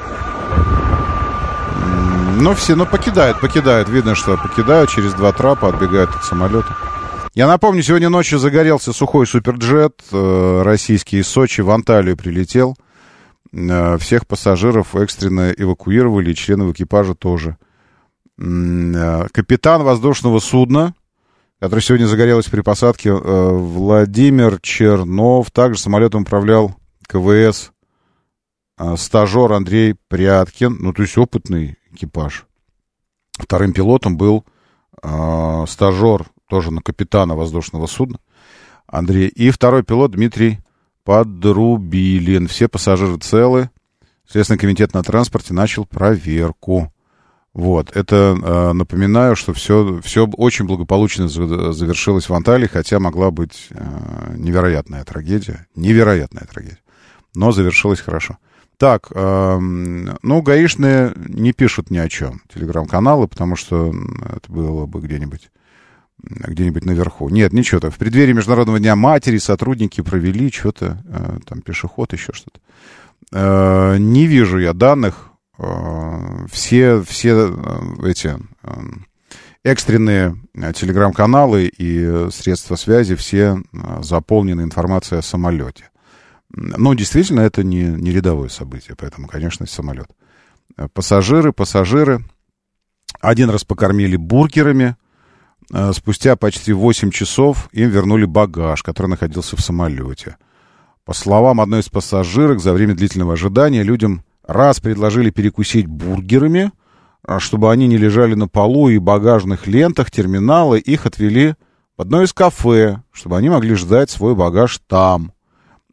Mm, ну, все, ну, покидают, покидают. Видно, что покидают, через два трапа отбегают от самолета. Я напомню, сегодня ночью загорелся сухой суперджет uh, российский из Сочи в Анталию прилетел. Всех пассажиров экстренно эвакуировали, и членов экипажа тоже. Капитан воздушного судна, который сегодня загорелся при посадке, Владимир Чернов. Также самолетом управлял КВС стажер Андрей Пряткин. Ну, то есть опытный экипаж. Вторым пилотом был стажер, тоже на капитана воздушного судна, Андрей. И второй пилот Дмитрий Подрубилин. Все пассажиры целы. Следственный комитет на транспорте начал проверку. Вот. Это, э, напоминаю, что все, все очень благополучно завершилось в Анталии, хотя могла быть э, невероятная трагедия. Невероятная трагедия. Но завершилось хорошо. Так, э, ну, гаишные не пишут ни о чем. Телеграм-каналы, потому что это было бы где-нибудь где-нибудь наверху. Нет, ничего там. В преддверии Международного дня матери сотрудники провели что-то, э, там, пешеход, еще что-то. Э, не вижу я данных. Э, все, все э, эти э, экстренные э, телеграм-каналы и средства связи все э, заполнены информацией о самолете. Но действительно, это не, не рядовое событие, поэтому, конечно, самолет. Пассажиры, пассажиры. Один раз покормили бургерами. Спустя почти восемь часов им вернули багаж, который находился в самолете. По словам одной из пассажирок, за время длительного ожидания людям раз предложили перекусить бургерами, чтобы они не лежали на полу и багажных лентах терминала, их отвели в одно из кафе, чтобы они могли ждать свой багаж там.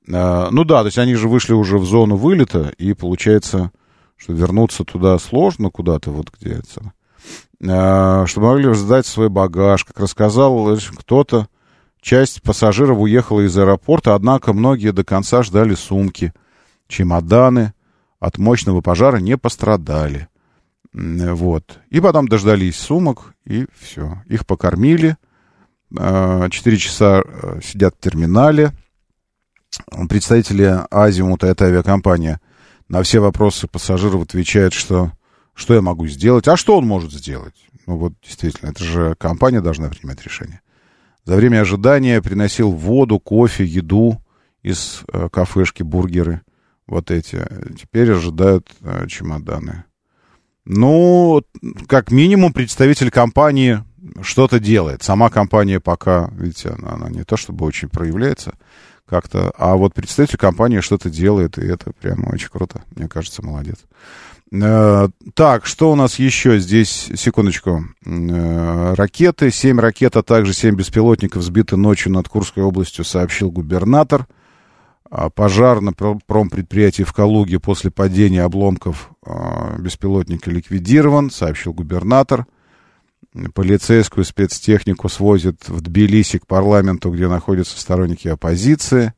Ну да, то есть они же вышли уже в зону вылета, и получается, что вернуться туда сложно куда-то, вот где это, чтобы могли сдать свой багаж. Как рассказал кто-то, часть пассажиров уехала из аэропорта, однако многие до конца ждали сумки. Чемоданы от мощного пожара не пострадали. Вот. И потом дождались сумок, и все. Их покормили. Четыре часа сидят в терминале. Представители Азимута, это авиакомпания, на все вопросы пассажиров отвечают, что что я могу сделать. А что он может сделать? Ну вот, действительно, это же компания должна принимать решение. За время ожидания приносил воду, кофе, еду из э, кафешки, бургеры. Вот эти. Теперь ожидают э, чемоданы. Ну, как минимум, представитель компании что-то делает. Сама компания пока, видите, она, она не то чтобы очень проявляется как-то, а вот представитель компании что-то делает, и это прямо очень круто. Мне кажется, молодец. Э, так, что у нас еще здесь? Секундочку. Э, ракеты. Семь ракет, а также семь беспилотников сбиты ночью над Курской областью, сообщил губернатор. Пожар на промпредприятии в Калуге после падения обломков э, беспилотника ликвидирован, сообщил губернатор. Полицейскую спецтехнику свозят в Тбилиси к парламенту, где находятся сторонники оппозиции.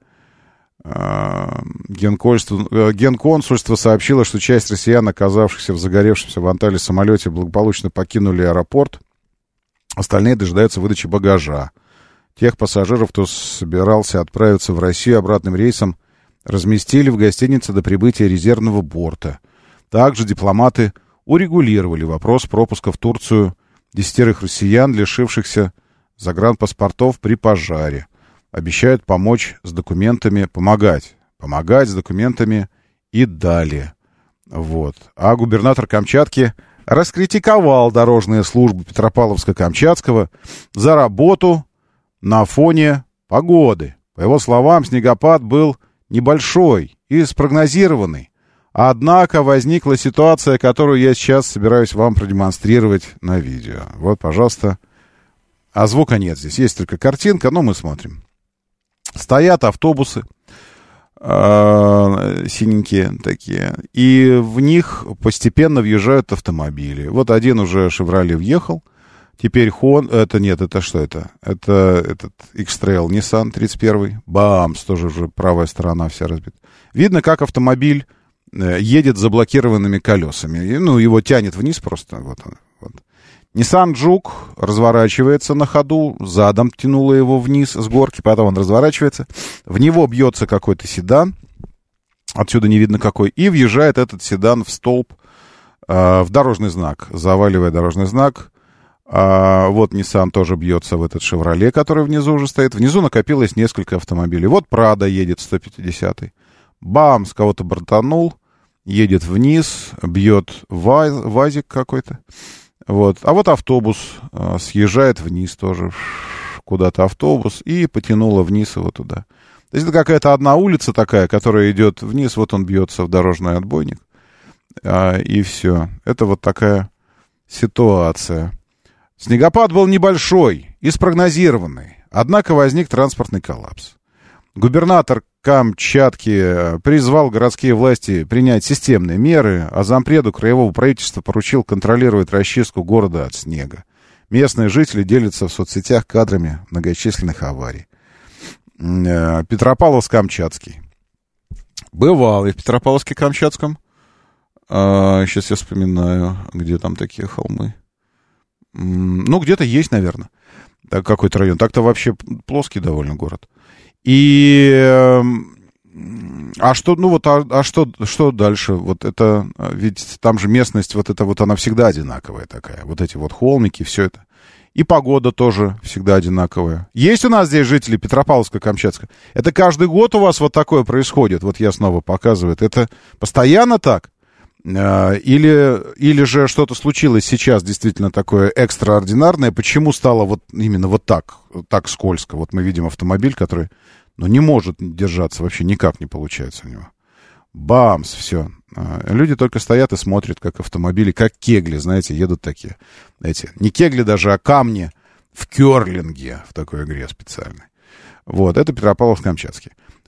Генконсульство, генконсульство сообщило, что часть россиян, оказавшихся в загоревшемся в Анталии самолете, благополучно покинули аэропорт. Остальные дожидаются выдачи багажа. Тех пассажиров, кто собирался отправиться в Россию обратным рейсом, разместили в гостинице до прибытия резервного борта. Также дипломаты урегулировали вопрос пропуска в Турцию десятерых россиян, лишившихся загранпаспортов при пожаре. Обещают помочь с документами, помогать, помогать с документами и далее. Вот. А губернатор Камчатки раскритиковал дорожные службы Петропавловска-Камчатского за работу на фоне погоды. По его словам, снегопад был небольшой и спрогнозированный. Однако возникла ситуация, которую я сейчас собираюсь вам продемонстрировать на видео. Вот, пожалуйста. А звука нет здесь. Есть только картинка, но мы смотрим. Стоят автобусы э, синенькие такие, и в них постепенно въезжают автомобили. Вот один уже «Шевроле» въехал. Теперь Хон... Это нет, это что это? Это этот X-Trail Nissan тридцать первый. Бамс, тоже уже правая сторона вся разбита. Видно, как автомобиль едет с заблокированными колесами. Ну, его тянет вниз просто. Вот он, вот. Nissan Juke разворачивается на ходу, задом тянуло его вниз с горки, потом он разворачивается. В него бьется какой-то седан, отсюда не видно какой, и въезжает этот седан в столб, э, в дорожный знак, заваливая дорожный знак. А вот Nissan тоже бьется в этот «Шевроле», который внизу уже стоит. Внизу накопилось несколько автомобилей. Вот Prado едет сто пятидесятый. Бамс, кого-то бортанул, едет вниз, бьет ваз, вазик какой-то. Вот. А вот автобус а, съезжает вниз тоже, куда-то автобус, и потянуло вниз его туда. То есть это какая-то одна улица такая, которая идет вниз, вот он бьется в дорожный отбойник, а, и все. Это вот такая ситуация. Снегопад был небольшой и спрогнозированный, однако возник транспортный коллапс. Губернатор Камчатки призвал городские власти принять системные меры, а зампреду краевого правительства поручил контролировать расчистку города от снега. Местные жители делятся в соцсетях кадрами многочисленных аварий. Петропавловск-Камчатский. Бывал и в Петропавловске-Камчатском. А, сейчас я вспоминаю, где там такие холмы. Ну, где-то есть, наверное, какой-то район. Так-то вообще плоский довольно город. И а что, ну вот, а, а что, что дальше? Вот это, ведь там же местность, вот это вот она всегда одинаковая такая. Вот эти вот холмики, все это. И погода тоже всегда одинаковая. Есть у нас здесь жители Петропавловска-Камчатска? Это каждый год у вас вот такое происходит? Вот я снова показываю. Это постоянно так? Или, или же что-то случилось сейчас действительно такое экстраординарное? Почему стало вот именно вот так, так скользко? Вот мы видим автомобиль, который, ну, не может держаться, вообще никак не получается у него. Бамс, все. Люди только стоят и смотрят, как автомобили, как кегли, знаете, едут такие. Эти, не кегли даже, а камни в керлинге, в такой игре специальной. Вот, это Петропавловск-Камчатский.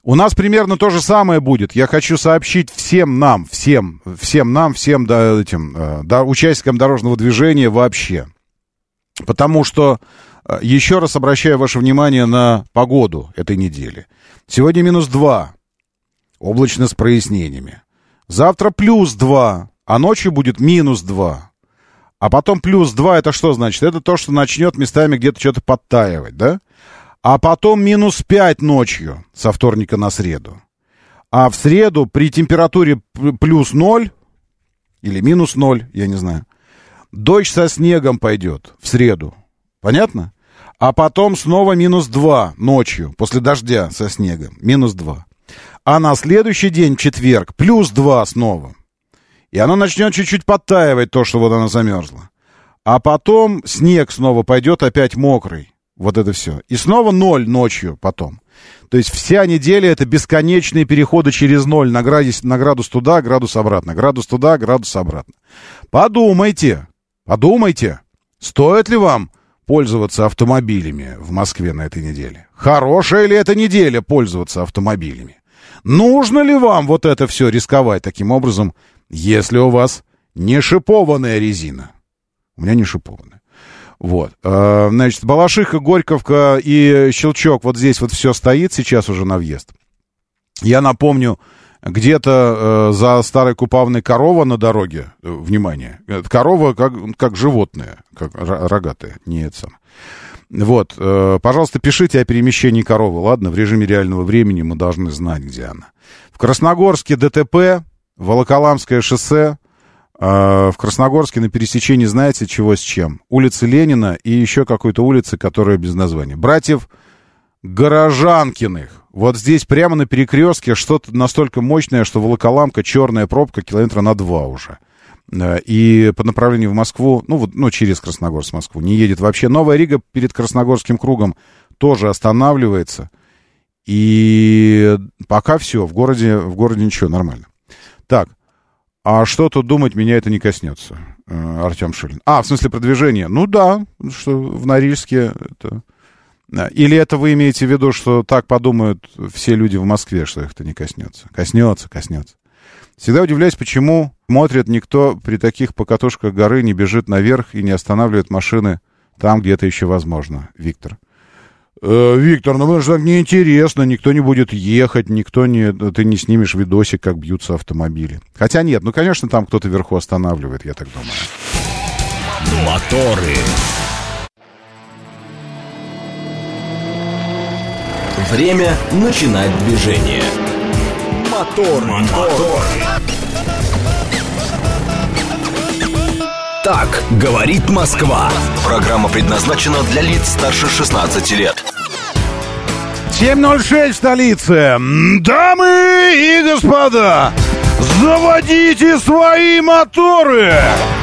У нас примерно то же самое будет. Я хочу сообщить всем нам, всем, всем нам, всем да, этим, да, участникам дорожного движения вообще. Потому что, еще раз обращаю ваше внимание на погоду этой недели. Сегодня минус два, облачно с прояснениями. Завтра плюс два, а ночью будет минус два. А потом плюс два, это что значит? Это то, что начнет местами где-то что-то подтаивать, да? А потом минус пять ночью со вторника на среду. А в среду при температуре плюс ноль или минус ноль, я не знаю, дождь со снегом пойдет в среду. Понятно? А потом снова минус два ночью после дождя со снегом. Минус два. А на следующий день, четверг, плюс два снова. И оно начнет чуть-чуть подтаивать, то, что вот оно замерзло. А потом снег снова пойдет опять мокрый. Вот это все. И снова ноль ночью потом. То есть вся неделя — это бесконечные переходы через ноль на градус, на градус туда, градус обратно. Градус туда, градус обратно. Подумайте, подумайте, стоит ли вам пользоваться автомобилями в Москве на этой неделе? Хорошая ли эта неделя пользоваться автомобилями? Нужно ли вам вот это все рисковать таким образом, если у вас не шипованная резина? У меня не шипованная. Вот, значит, Балашиха, Горьковка и Щелчок, вот здесь вот все стоит сейчас уже на въезд. Я напомню, где-то э, за старой Купавной корова на дороге, э, внимание, корова как, как животное, как рогатое, не это самое. Вот, э, пожалуйста, пишите о перемещении коровы, ладно, в режиме реального времени мы должны знать, где она. В Красногорске ДТП, Волоколамское шоссе. В Красногорске на пересечении, знаете, чего с чем? Улица Ленина и еще какой-то улицы, которая без названия. Братьев Горожанкиных. Вот здесь прямо на перекрестке что-то настолько мощное, что Волоколамка, черная пробка километра на два уже. И по направлению в Москву, ну, вот, ну через Красногорск в Москву, не едет вообще. Новая Рига перед Красногорским кругом тоже останавливается. И пока все, в городе, в городе ничего, нормально. Так. А что тут думать, меня это не коснется, Артем Шилин. А, в смысле продвижения? Ну да, что в Норильске это... Или это вы имеете в виду, что так подумают все люди в Москве, что их это не коснется? Коснется, коснется. Всегда удивляюсь, почему смотрит никто при таких покатушках горы не бежит наверх и не останавливает машины там, где это еще возможно. Виктор. Э, Виктор, ну это же так неинтересно, никто не будет ехать, никто не... Ты не снимешь видосик, как бьются автомобили. Хотя нет, ну, конечно, там кто-то вверху останавливает, я так думаю. Моторы. Время начинать движение. Мотор, мотор. Так говорит Москва. Программа предназначена для лиц старше шестнадцати лет. семь ноль шесть в столице. Дамы и господа, заводите свои моторы!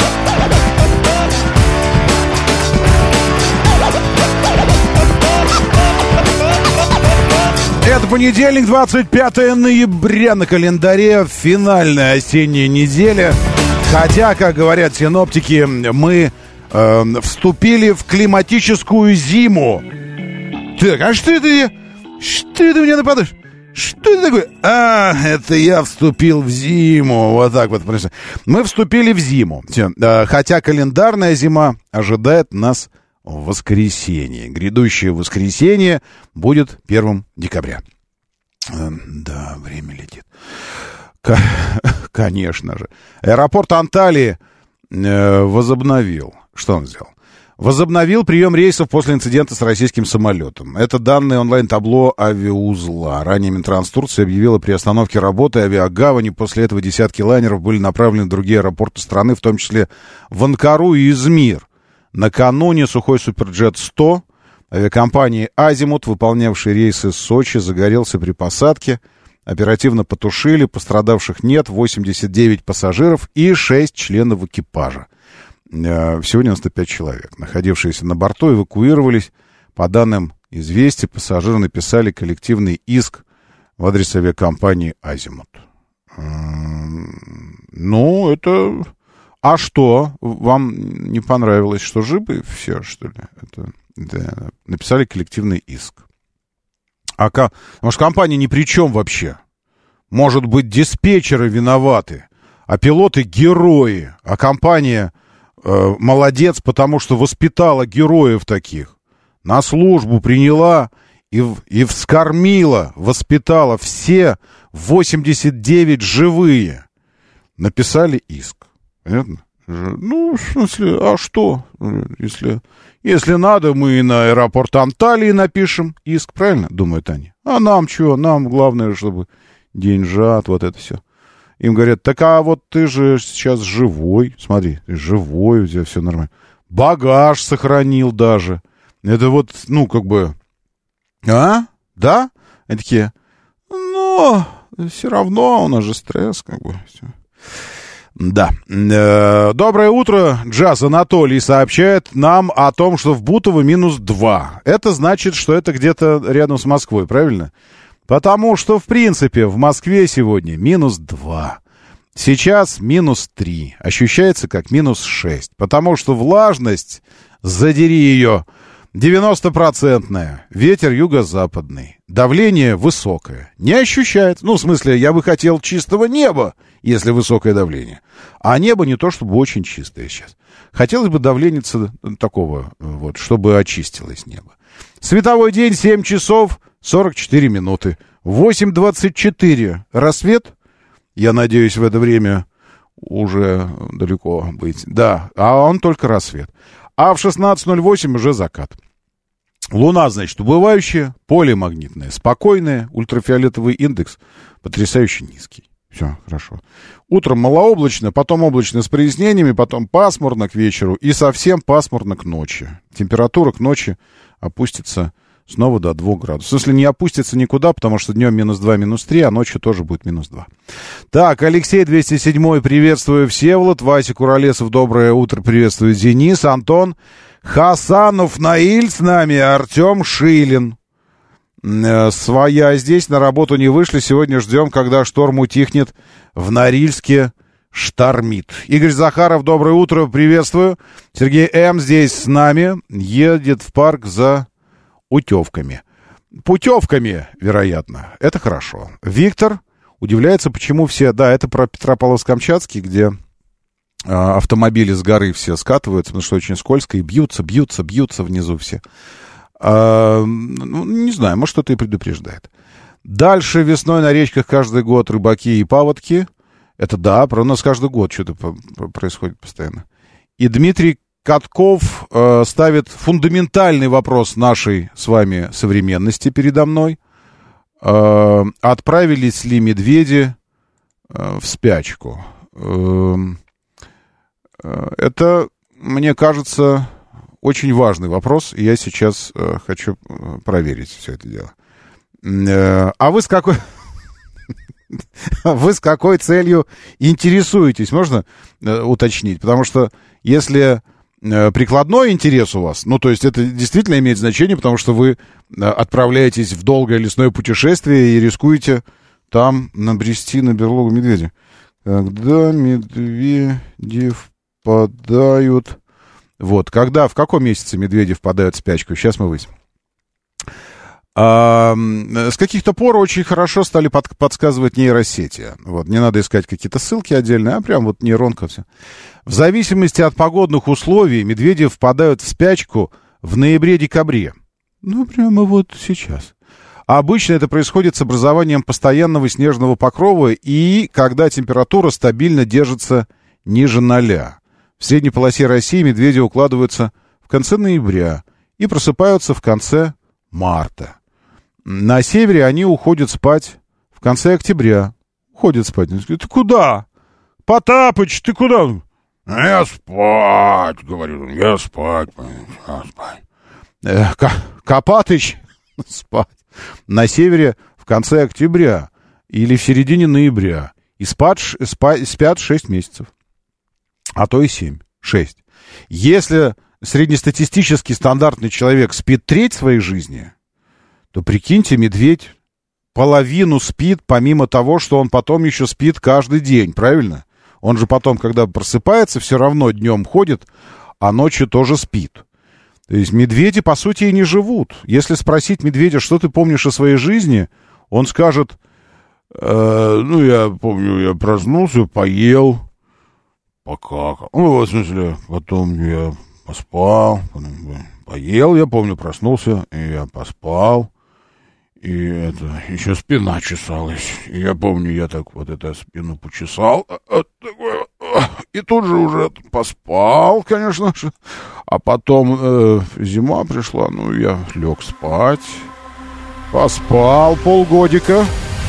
Это понедельник, двадцать пятое ноября на календаре, финальная осенняя неделя. Хотя, как говорят синоптики, мы э, вступили в климатическую зиму. Так, а что это? Что это у меня нападаешь? Что это такое? А, это я вступил в зиму. Вот так вот. Мы вступили в зиму. Хотя календарная зима ожидает нас в воскресенье. Грядущее воскресенье будет первого декабря. Да, время летит. Конечно же. Аэропорт Анталии э, возобновил. Что он сделал? Возобновил прием рейсов после инцидента с российским самолетом. Это данные онлайн-табло авиаузла. Ранее Минтранс Турции объявила при остановке работы авиагавани. После этого десятки лайнеров были направлены в другие аэропорты страны, в том числе в Анкару и Измир. Накануне сухой Суперджет сто авиакомпании «Азимут», выполнявший рейсы с Сочи, загорелся при посадке. Оперативно потушили, пострадавших нет, восемьдесят девять пассажиров и шесть членов экипажа. Всего девяносто пять человек, находившиеся на борту, эвакуировались. По данным «Известий», пассажиры написали коллективный иск в адрес авиакомпании «Азимут». Ну, это... А что? Вам не понравилось, что живы все, что ли? Это... Да. Написали коллективный иск. А, может, компания ни при чем вообще? Может быть, диспетчеры виноваты, а пилоты герои, а компания э, молодец, потому что воспитала героев таких. На службу приняла и, и вскормила, воспитала. Все восемьдесят девять живые. Написали иск. Понятно? Ну, в смысле, а что? Если, если надо, мы и на аэропорт Анталии напишем иск, правильно? Думают они. А нам что? Нам главное, чтобы деньжат, вот это все. Им говорят, так а вот ты же сейчас живой. Смотри, ты живой, у тебя все нормально. Багаж сохранил даже. Это вот, ну, как бы... А? Да? Они такие, ну, все равно, у нас же стресс, как бы, все. Да. Доброе утро. Джаз Анатолий сообщает нам о том, что в Бутово минус два. Это значит, что это где-то рядом с Москвой, правильно? Потому что, в принципе, в Москве сегодня минус два. Сейчас минус три. Ощущается как минус шесть. Потому что влажность, задери ее, девяностопроцентная. Ветер юго-западный. Давление высокое. Не ощущается. Ну, в смысле, я бы хотел чистого неба, если высокое давление. А небо не то, чтобы очень чистое сейчас. Хотелось бы давления такого, вот, чтобы очистилось небо. Световой день семь часов сорок четыре минуты. восемь двадцать четыре. Рассвет. Я надеюсь, в это время уже далеко быть. Да, а он только рассвет. А в шестнадцать ноль восемь уже закат. Луна, значит, убывающая, поле магнитное спокойное, ультрафиолетовый индекс потрясающе низкий. Все, хорошо. Утром малооблачно, потом облачно с прояснениями, потом пасмурно к вечеру и совсем пасмурно к ночи. Температура к ночи опустится снова до двух градусов. В смысле, не опустится никуда, потому что днем минус два, минус три, а ночью тоже будет минус два. Так, Алексей двести семь, приветствую, Всеволод. Вася Куролесов, доброе утро, приветствую, Денис, Антон, Хасанов Наиль с нами, Артем Шилин. Своя здесь, на работу не вышли. Сегодня ждем, когда шторм утихнет. В Норильске штормит. Игорь Захаров, доброе утро, приветствую. Сергей М. здесь с нами. Едет в парк за утевками. Путевками, вероятно. Это хорошо. Виктор удивляется, почему все... Да, это про Петропавловск-Камчатский, где а, автомобили с горы все скатываются, потому что очень скользко, и бьются, бьются, бьются внизу все. А, ну, не знаю, может, что-то и предупреждает. Дальше весной на речках каждый год рыбаки и паводки. Это да, про нас каждый год что-то происходит постоянно. И Дмитрий Катков э, ставит фундаментальный вопрос нашей с вами современности передо мной. Э, отправились ли медведи э, в спячку? Э, э, это, мне кажется... Очень важный вопрос, и я сейчас э, хочу проверить все это дело. Э, а вы с какой... Вы с какой целью интересуетесь? Можно э, уточнить? Потому что если э, прикладной интерес у вас, ну, то есть это действительно имеет значение, потому что вы э, отправляетесь в долгое лесное путешествие и рискуете там набрести на берлогу медведя. Когда медведи впадают... Вот, когда, в каком месяце медведи впадают в спячку? Сейчас мы выясним. А, с каких-то пор очень хорошо стали под, подсказывать нейросети. Вот, не надо искать какие-то ссылки отдельные, а прям вот нейронка все. В зависимости от погодных условий медведи впадают в спячку в ноябре-декабре. Ну, прямо вот сейчас. А обычно это происходит с образованием постоянного снежного покрова и когда температура стабильно держится ниже ноля. В средней полосе России медведи укладываются в конце ноября и просыпаются в конце марта. На севере они уходят спать в конце октября. Уходят спать. Ты куда? Потапыч, ты куда? Я спать, говорю. Я спать. Я спать. Э, Копатыч, спать. На севере в конце октября или в середине ноября. И спать, спать, спят шесть месяцев. А то и семь, шесть. Если среднестатистический стандартный человек спит треть своей жизни, то, прикиньте, медведь половину спит, помимо того, что он потом еще спит каждый день, правильно? Он же потом, когда просыпается, все равно днем ходит, а ночью тоже спит. То есть медведи, по сути, и не живут. Если спросить медведя, что ты помнишь о своей жизни, он скажет, э, ну, я помню, я проснулся, поел, покакал. Ну, в смысле, потом я поспал, поел, я помню, проснулся, и я поспал. И это, еще спина чесалась. И я помню, я так вот это спину почесал. И тут же уже поспал, конечно же. А потом э, зима пришла, ну, я лег спать. Поспал полгодика.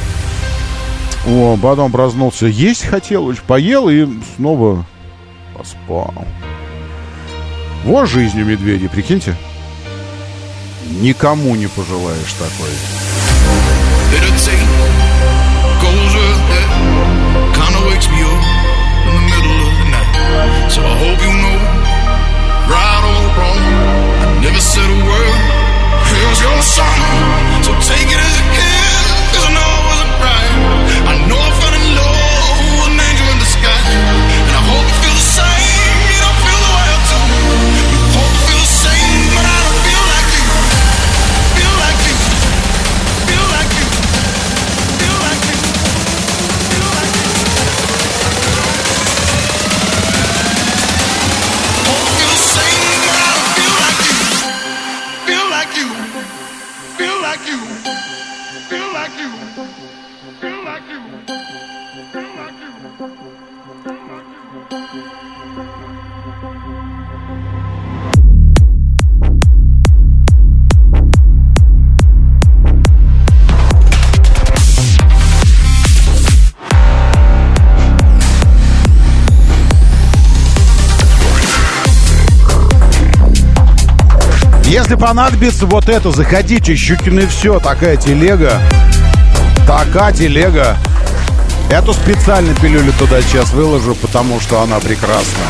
О, потом проснулся. Есть хотел, очень поел и снова поспал. Вот жизнь у медведей, прикиньте. Никому не пожелаешь такой. Если понадобится вот это, заходите, Щукины все, такая телега. Такая телега. Эту специально пилюлю туда сейчас выложу, потому что она прекрасна.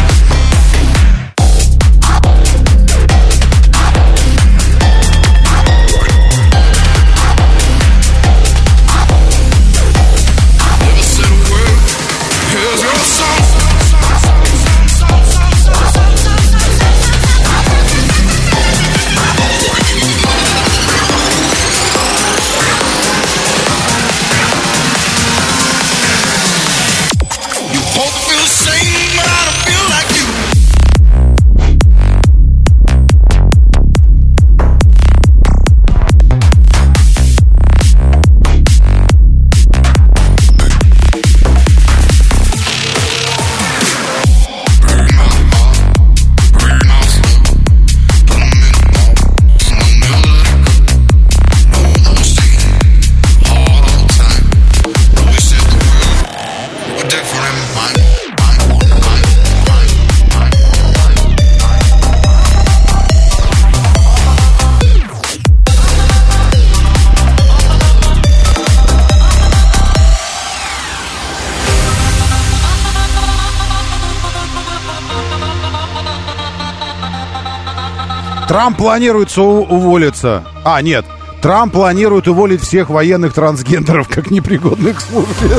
Трамп планируется у- уволиться. А, нет. Трамп планирует уволить всех военных трансгендеров как непригодных к службе.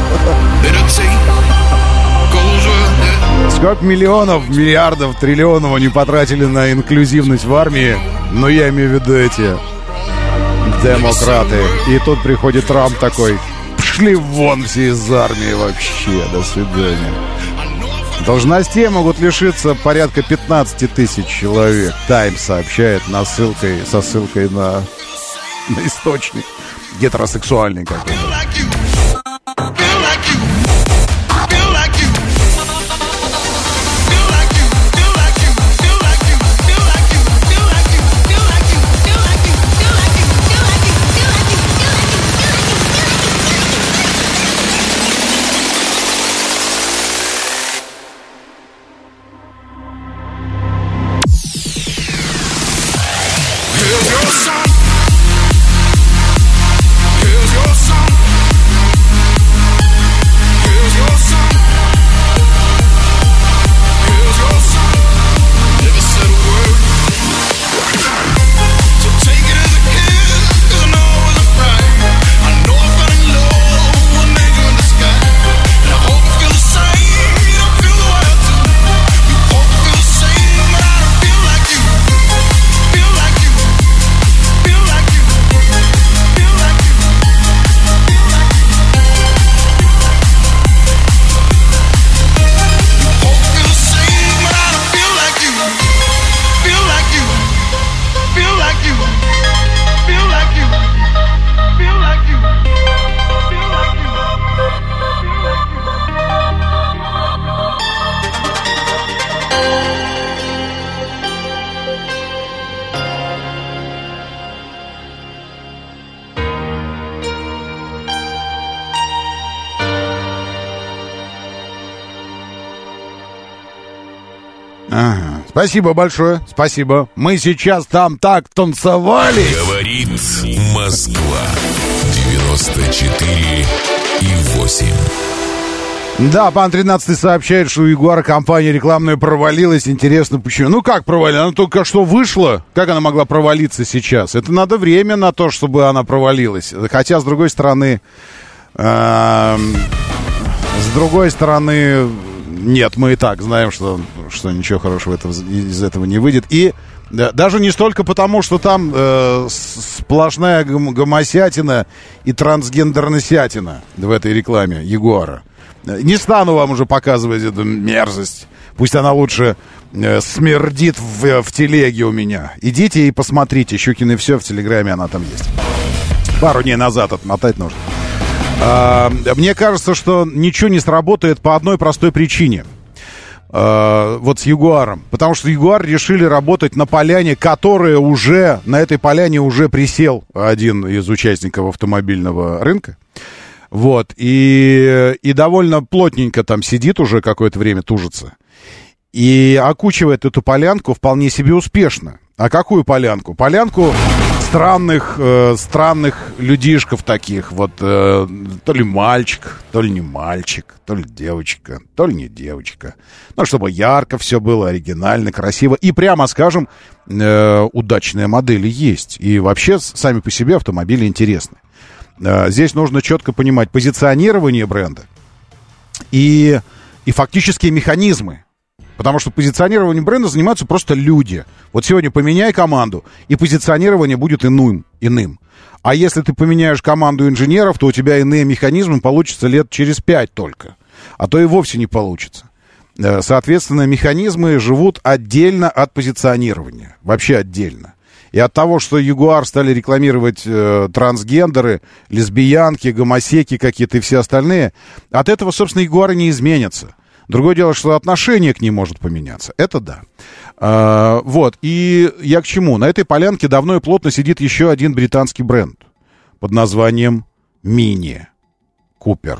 Сколько миллионов, миллиардов, триллионов они потратили на инклюзивность в армии. Но я имею в виду эти демократы. И тут приходит Трамп такой: пошли вон все из армии вообще. До свидания. Должностей могут лишиться порядка пятнадцать тысяч человек. Таймс сообщает на ссылкой, со ссылкой на, на источник гетеросексуальный какой-то. Ага. Спасибо большое, спасибо. Мы сейчас там так танцевали. Говорит Москва. девяносто четыре и восемь. Да, пан тринадцатый сообщает, что у Ягуара компания рекламная провалилась. Интересно, почему? Ну, как провалилась? Она только что вышла. Как она могла провалиться сейчас? Это надо время на то, чтобы она провалилась. Хотя, с другой стороны... Э, с другой стороны... Нет, мы и так знаем, что, что ничего хорошего это, из этого не выйдет. И да, даже не столько потому, что там э, сплошная гом- гомосятина и трансгендерносятина в этой рекламе Ягуара. Не стану вам уже показывать эту мерзость. Пусть она лучше э, смердит в, в телеге у меня. Идите и посмотрите. Щукин и все в Телеграме, она там есть. Пару дней назад отмотать нужно. А, мне кажется, что ничего не сработает по одной простой причине. А, вот с Ягуаром. Потому что Ягуар решили работать на поляне, которая уже... На этой поляне уже присел один из участников автомобильного рынка. Вот, и, и довольно плотненько там сидит уже какое-то время, тужится. И окучивает эту полянку вполне себе успешно. А какую полянку? Полянку странных, э, странных людишков таких. Вот э, то ли мальчик, то ли не мальчик, то ли девочка, то ли не девочка. Ну, чтобы ярко все было, оригинально, красиво. И прямо скажем, э, удачные модели есть. И вообще сами по себе автомобили интересны. Здесь нужно четко понимать позиционирование бренда и, и фактические механизмы. Потому что позиционированием бренда занимаются просто люди. Вот сегодня поменяй команду, и позиционирование будет иным, иным. А если ты поменяешь команду инженеров, то у тебя иные механизмы получатся лет через пять только. А то и вовсе не получится. Соответственно, механизмы живут отдельно от позиционирования. Вообще отдельно. И от того, что Ягуар стали рекламировать э, трансгендеры, лесбиянки, гомосеки какие-то и все остальные, от этого, собственно, Ягуары не изменятся. Другое дело, что отношение к ним может поменяться. Это да. А, вот. И я к чему? На этой полянке давно и плотно сидит еще один британский бренд под названием Мини Купер.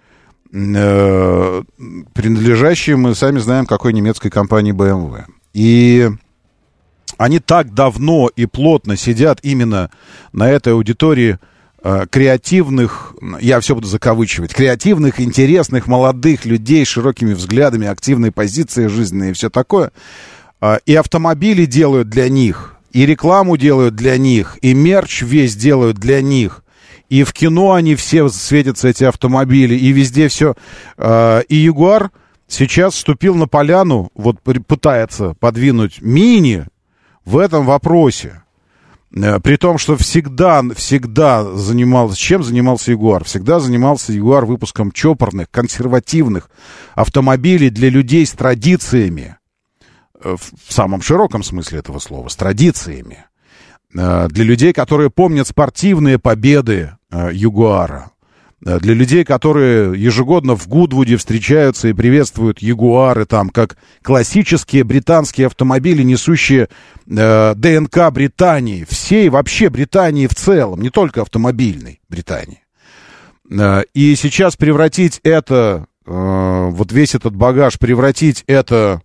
Э, принадлежащий, мы сами знаем, какой немецкой компании бэ эм вэ. И... Они так давно и плотно сидят именно на этой аудитории э, креативных, я все буду закавычивать, креативных, интересных, молодых людей с широкими взглядами, активной позицией жизненной и все такое. Э, и автомобили делают для них, и рекламу делают для них, и мерч весь делают для них. И в кино они все светятся, эти автомобили, и везде все. Э, и Ягуар сейчас вступил на поляну, вот пытается подвинуть Мини в этом вопросе. При том, что всегда, всегда занимался... Чем занимался Ягуар? Всегда занимался Ягуар выпуском чопорных, консервативных автомобилей для людей с традициями. В самом широком смысле этого слова. С традициями. Для людей, которые помнят спортивные победы Ягуара. Для людей, которые ежегодно в Гудвуде встречаются и приветствуют Ягуары, там, как классические британские автомобили, несущие э, ДНК Британии, всей вообще Британии в целом, не только автомобильной Британии. Э, и сейчас превратить это, э, вот весь этот багаж, превратить это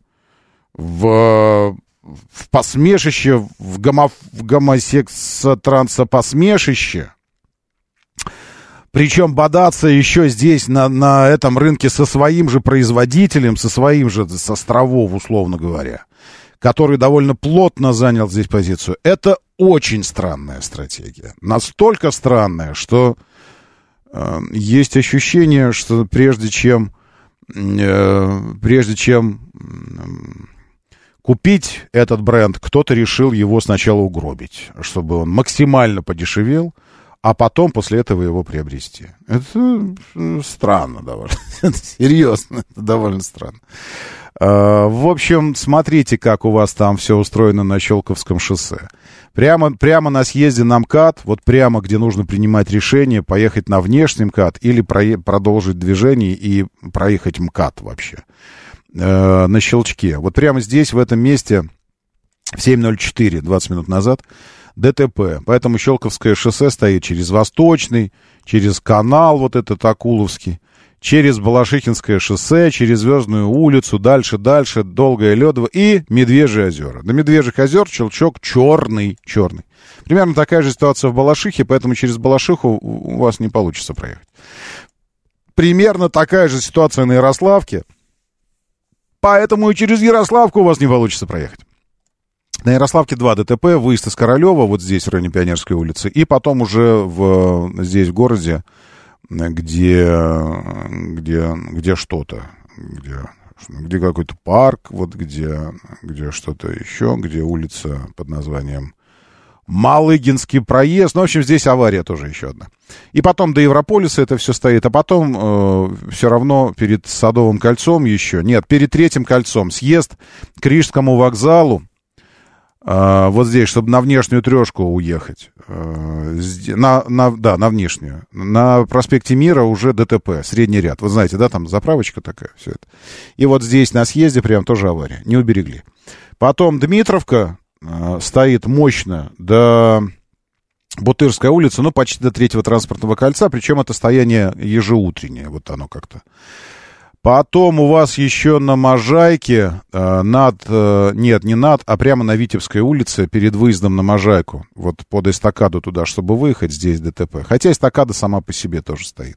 в, в посмешище, в, гомо, в гомосекс-трансопосмешище, причем бодаться еще здесь, на, на этом рынке, со своим же производителем, со своим же, с островов, условно говоря, который довольно плотно занял здесь позицию. Это очень странная стратегия. Настолько странная, что э, есть ощущение, что прежде чем, э, прежде чем э, купить этот бренд, кто-то решил его сначала угробить, чтобы он максимально подешевел, а потом после этого его приобрести. Это странно довольно. Серьезно, это довольно странно. В общем, смотрите, как у вас там все устроено на Щелковском шоссе. Прямо, прямо на съезде на МКАД, вот прямо где нужно принимать решение, поехать на внешний МКАД или про- продолжить движение и проехать МКАД вообще. На Щелчке. Вот прямо здесь, в этом месте, в семь ноль четыре, двадцать минут назад, ДТП. Поэтому Щелковское шоссе стоит через Восточный, через канал вот этот Акуловский, через Балашихинское шоссе, через Звездную улицу, дальше-дальше, Долгое Ледово и Медвежьи озера. До Медвежьих озер Челчок черный, черный. Примерно такая же ситуация в Балашихе, поэтому через Балашиху у вас не получится проехать. Примерно такая же ситуация на Ярославке, поэтому и через Ярославку у вас не получится проехать. На Ярославке два ДТП, выезд из Королева, вот здесь, в районе Пионерской улицы, и потом уже в, здесь, в городе, где, где, где что-то, где, где какой-то парк, вот где, где что-то еще, где улица под названием Малыгинский проезд. Ну, в общем, здесь авария тоже еще одна. И потом до Европолиса это все стоит, а потом э, все равно перед Садовым кольцом еще, нет, перед Третьим кольцом съезд к Рижскому вокзалу, Uh, вот здесь, чтобы на внешнюю трешку уехать. Uh, на, на, да, на внешнюю. На проспекте Мира уже ДТП, средний ряд. Вы знаете, да, там заправочка такая, все это. И вот здесь на съезде прям тоже авария. Не уберегли. Потом Дмитровка uh, стоит мощно до Бутырской улицы, ну, почти до Третьего транспортного кольца, причем это стояние ежеутреннее, вот оно как-то. Потом у вас еще на Можайке, э, над, э, нет, не над, а прямо на Витебской улице, перед выездом на Можайку, вот под эстакаду туда, чтобы выехать, здесь ДТП. Хотя эстакада сама по себе тоже стоит.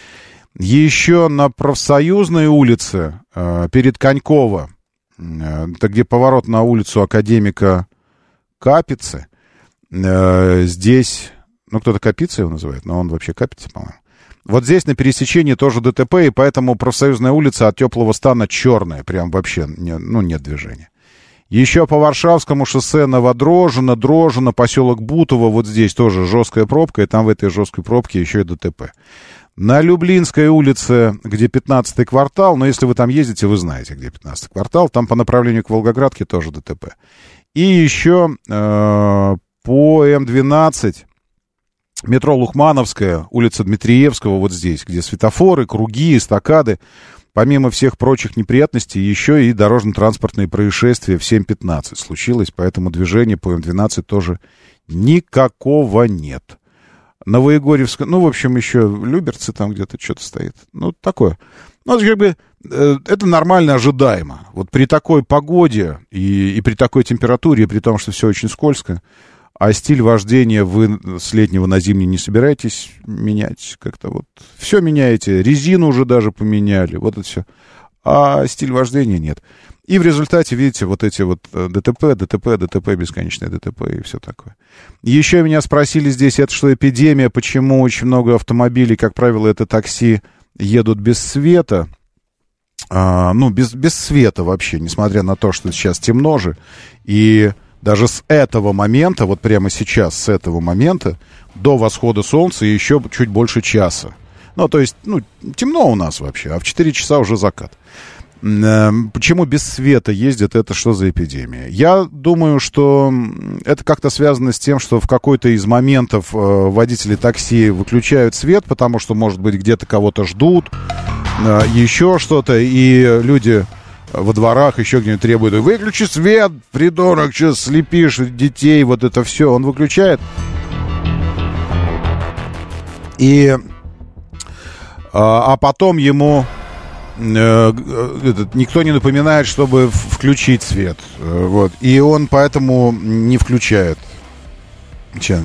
Еще на Профсоюзной улице, э, перед Коньково, э, это где поворот на улицу Академика Капицы, э, здесь, ну, кто-то Капица его называет, но он вообще Капица, по-моему. Вот здесь на пересечении тоже ДТП, и поэтому Профсоюзная улица от Теплого Стана черная, прям вообще, не, ну, нет движения. Еще по Варшавскому шоссе Новодрожино, Дрожино, поселок Бутово, вот здесь тоже жесткая пробка, и там в этой жесткой пробке еще и ДТП. На Люблинской улице, где пятнадцатый квартал, но если вы там ездите, вы знаете, где пятнадцатый квартал, там по направлению к Волгоградке тоже ДТП. И еще э, по М двенадцать... Метро Лухмановская, улица Дмитриевского, вот здесь, где светофоры, круги, эстакады. Помимо всех прочих неприятностей, еще и дорожно-транспортные происшествия в семь пятнадцать случилось, поэтому движения по М двенадцать тоже никакого нет. Новоегорьевская, ну, в общем, еще Люберцы там где-то что-то стоит. Ну, такое. Ну, как бы, э, это нормально, ожидаемо. Вот при такой погоде и, и при такой температуре, и при том, что все очень скользко, а стиль вождения вы с летнего на зимний не собираетесь менять как-то вот. Все меняете, резину уже даже поменяли, вот это все. А стиль вождения нет. И в результате, видите, вот эти вот ДТП, ДТП, ДТП, бесконечное ДТП и все такое. Еще меня спросили здесь, это что, эпидемия, почему очень много автомобилей, как правило, это такси, едут без света. А, ну, без, без света вообще, несмотря на то, что сейчас темно же. И даже с этого момента, вот прямо сейчас, с этого момента, до восхода солнца еще чуть больше часа. Ну, то есть, ну, темно у нас вообще, а в четыре часа уже закат. Почему без света ездят, это что за эпидемия? Я думаю, что это как-то связано с тем, что в какой-то из моментов водители такси выключают свет, потому что, может быть, где-то кого-то ждут, еще что-то, и люди во дворах еще где-нибудь требуют: выключи свет, придурок, что слепишь детей, вот это все. Он выключает. И, а, а потом ему э, этот, никто не напоминает, чтобы включить свет. Вот. И он поэтому не включает. Че?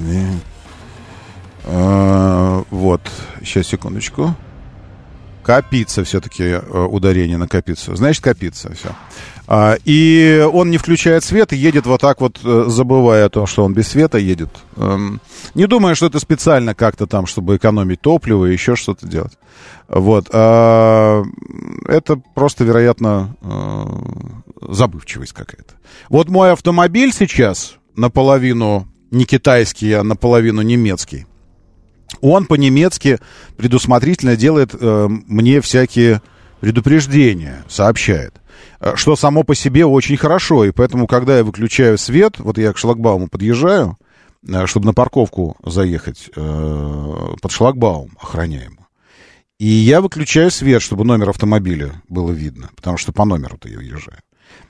А, вот. Сейчас, секундочку. Капица все-таки, ударение на Капицу. Значит, Капица, все. А, и он не включает свет и едет вот так вот, забывая о том, что он без света едет. Эм, не думая, что это специально как-то там, чтобы экономить топливо и еще что-то делать. Вот. А, это просто, вероятно, э, забывчивость какая-то. Вот мой автомобиль сейчас наполовину не китайский, а наполовину немецкий. Он по-немецки предусмотрительно делает э, мне всякие предупреждения, сообщает. Что само по себе очень хорошо. И поэтому, когда я выключаю свет, вот я к шлагбауму подъезжаю, э, чтобы на парковку заехать, э, под шлагбаум охраняемый. И я выключаю свет, чтобы номер автомобиля было видно, потому что по номеру-то я въезжаю.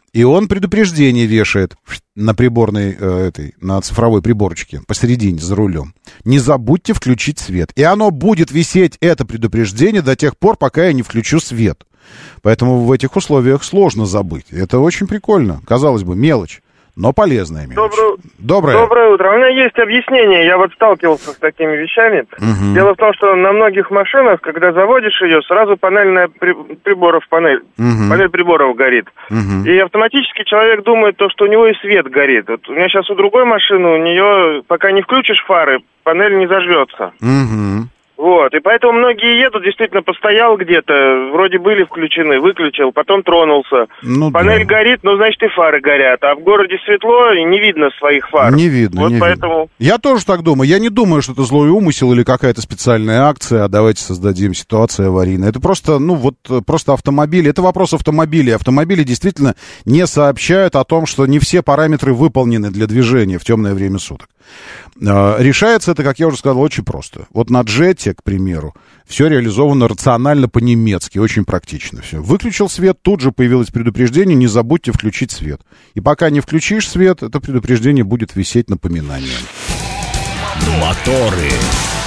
И он предупреждение вешает на приборной, э, этой, на цифровой приборочке посередине за рулем. Не забудьте включить свет. И оно будет висеть, это предупреждение, до тех пор, пока я не включу свет. Поэтому в этих условиях сложно забыть. Это очень прикольно. Казалось бы, мелочь, но полезная мелочь. Доброе, Доброе. Доброе утро. У меня есть объяснение. Я вот сталкивался с такими вещами. Угу. Дело в том, что на многих машинах, когда заводишь ее, сразу панельная при... приборов панель. Угу. Панель приборов горит. Угу. И автоматически человек думает, то, что у него и свет горит. Вот у меня сейчас у другой машины, у нее, пока не включишь фары, панель не зажжется. Угу. Вот, и поэтому многие едут, действительно, постоял где-то, вроде были включены, выключил, потом тронулся. Ну, панель да. горит, ну, значит, и фары горят, а в городе светло, и не видно своих фар. Не видно, вот не поэтому... видно. Я тоже так думаю. Я не думаю, что это злой умысел или какая-то специальная акция, а давайте создадим ситуацию аварийную. Это просто, ну, вот, просто автомобили. Это вопрос автомобилей. Автомобили действительно не сообщают о том, что не все параметры выполнены для движения в темное время суток. Решается это, как я уже сказал, очень просто. Вот на джете, к примеру, все реализовано рационально по-немецки, очень практично все. Выключил свет, тут же появилось предупреждение, не забудьте включить свет. И пока не включишь свет, это предупреждение будет висеть напоминанием. Моторы.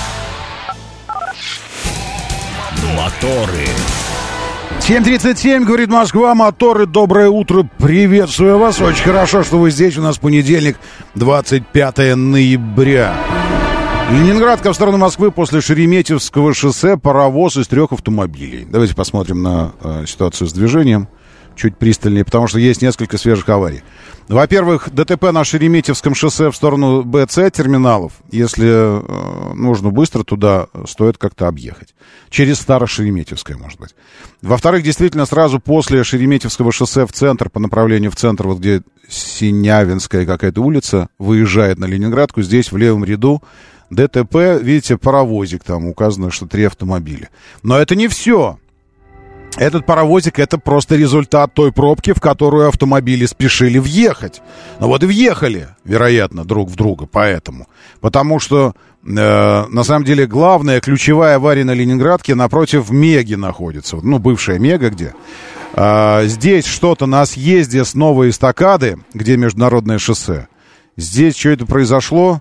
Моторы. семь тридцать семь, говорит Москва, моторы, доброе утро, приветствую вас, очень хорошо, что вы здесь, у нас понедельник, двадцать пятое ноября. Ленинградка в сторону Москвы после Шереметьевского шоссе, паровоз из трех автомобилей. Давайте посмотрим на э, ситуацию с движением чуть пристальнее, потому что есть несколько свежих аварий. Во-первых, ДТП на Шереметьевском шоссе в сторону БЦ терминалов. Если э, нужно быстро туда, стоит как-то объехать. Через Старо-Шереметьевское, может быть. Во-вторых, действительно, сразу после Шереметьевского шоссе в центр, по направлению в центр, вот где Синявинская какая-то улица, выезжает на Ленинградку, здесь в левом ряду ДТП, видите, паровозик, там указано, что три автомобиля. Но это не все. Этот паровозик — это просто результат той пробки, в которую автомобили спешили въехать. Ну вот и въехали, вероятно, друг в друга, поэтому. Потому что, э, на самом деле, главная, ключевая авария на Ленинградке напротив Меги находится. Ну, бывшая Мега где. А, здесь что-то на съезде с новой эстакады, где международное шоссе. Здесь что это произошло?